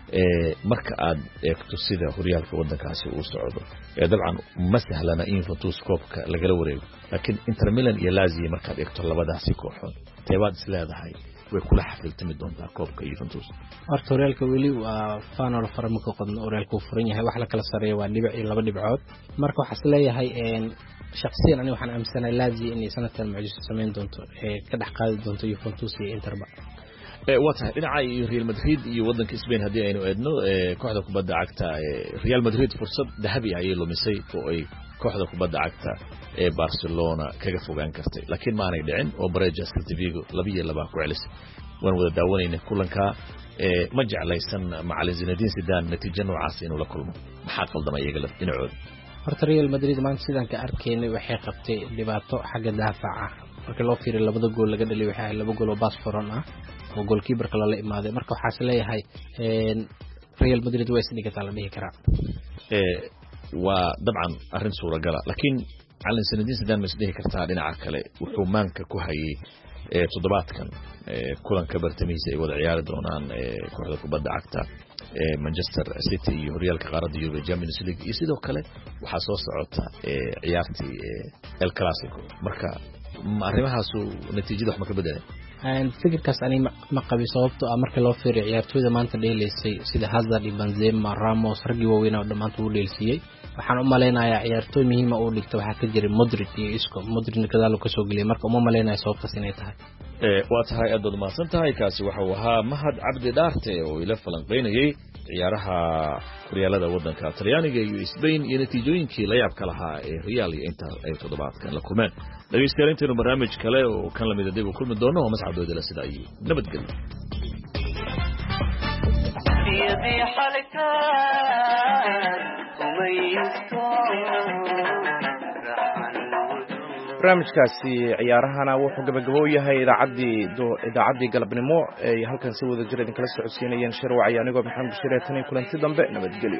marka aad eegto sida horyaalka wadankaasi uu socdo dabcan ma sahlana in Juventus koobka lagala wareego laakiin Inter Milan iyo Lazio markaad eegto labadaasi kooxood teebaad isleedahay way kula xafiltami doontaa koobka Juventus? horta horyaalka weli waa final faramka qodno horyaalku furan yahay wax la kala sareeyo waa dhibic iyo 2 dhibcood marka waxaas leeyahay shakhsiyan aniga waxaan aaminsanahay Lazio inay sanadkan mucjiso sameyn doonto ka dhax qaadi doonto Juventus iyo Inter ba. wata dhinaca Real Madrid iyo wadanka Spain haddii aynu eedno kooxda kubadda cagta Real Madrid fursad dahabi ah ayay lumisay oo ay kooxda kubadda cagta ee Barcelona kaga fogaan kartay laakiin ma aanay dhicin oo Braga Celta Vigo 2-2 ku celisay. waan wada daawanayna kulanka ma jeclaysan macallin Zinedine Zidane natiijo noocaas inuu la kulmo maxaa qaldamay iyaga dhinacooda? horta Real Madrid maanta sidaan ka arkaynay waxay qabtay dhibaato xagga daafaca marka loo fiiriyo 2 gool laga dhaliyay waxay 2 gool oo baas furan ah oo goalkeeper la imaaday marka waxaas leeyahay Real Madrid way isdhigataa la dhihi karaa. waa dabcan arrin suuragal ah laakiin macallin Zinedine Zidane ma isdhihi kartaa dhinaca kale wuxuu maanka ku hayay toddobaadkan kulanka bartamihiisa ay wada ciyaari doonaan kooxda kubadda cagta Manchester City iyo horyaalka qaaradda Yurub Champions League iyo sidoo kale waxaa soo socota ciyaartii El Clasico marka arrimahaas natiijada wax ma ka bedelay? fikirkaas ani ma qabi sababtoo ah marka loo fiiriyo ciyaartooyda maanta dheelaysay sida Hazard iyo Benzema Ramos ragii waaweyn oo dhamaantood u dheelsiiyay waxaan u maleynayaa ciyaartooy muhiima uu dhigto waxaa ka jiray Modric iyo Isco. Modric gadaal ka soo galiyay marka uma maleynayo sababtaas inay tahay. waa tahay aad baad mahadsan tahay. kaasi waxa uu ahaa Mahad Cabdi Dhaarte oo ila falanqeynayay ciyaaraha horyaalada waddanka Talyaaniga iyo Spain iyo natiijooyinkii la yaabka lahaa ee Real iyo Inter ay toddobaadkan la kulmeen. dhageystayaal intaanu barnaamij kale oo kan la mid ah dib u kulmi doono oo mas'aadooda la sida ay nabadgelyo. barnaamijkaasi ciyaarahana wuxuu gabagabo u yahay idaacaddii galabnimo ay halkan si wada jir idinkala socodsiinayeen Sharwac iyo anigoo Maxamed Bashiir tan iyo kulanti dambe nabadgelyo.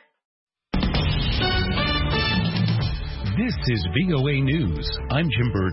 This is VOA News. I'm Jim Bird.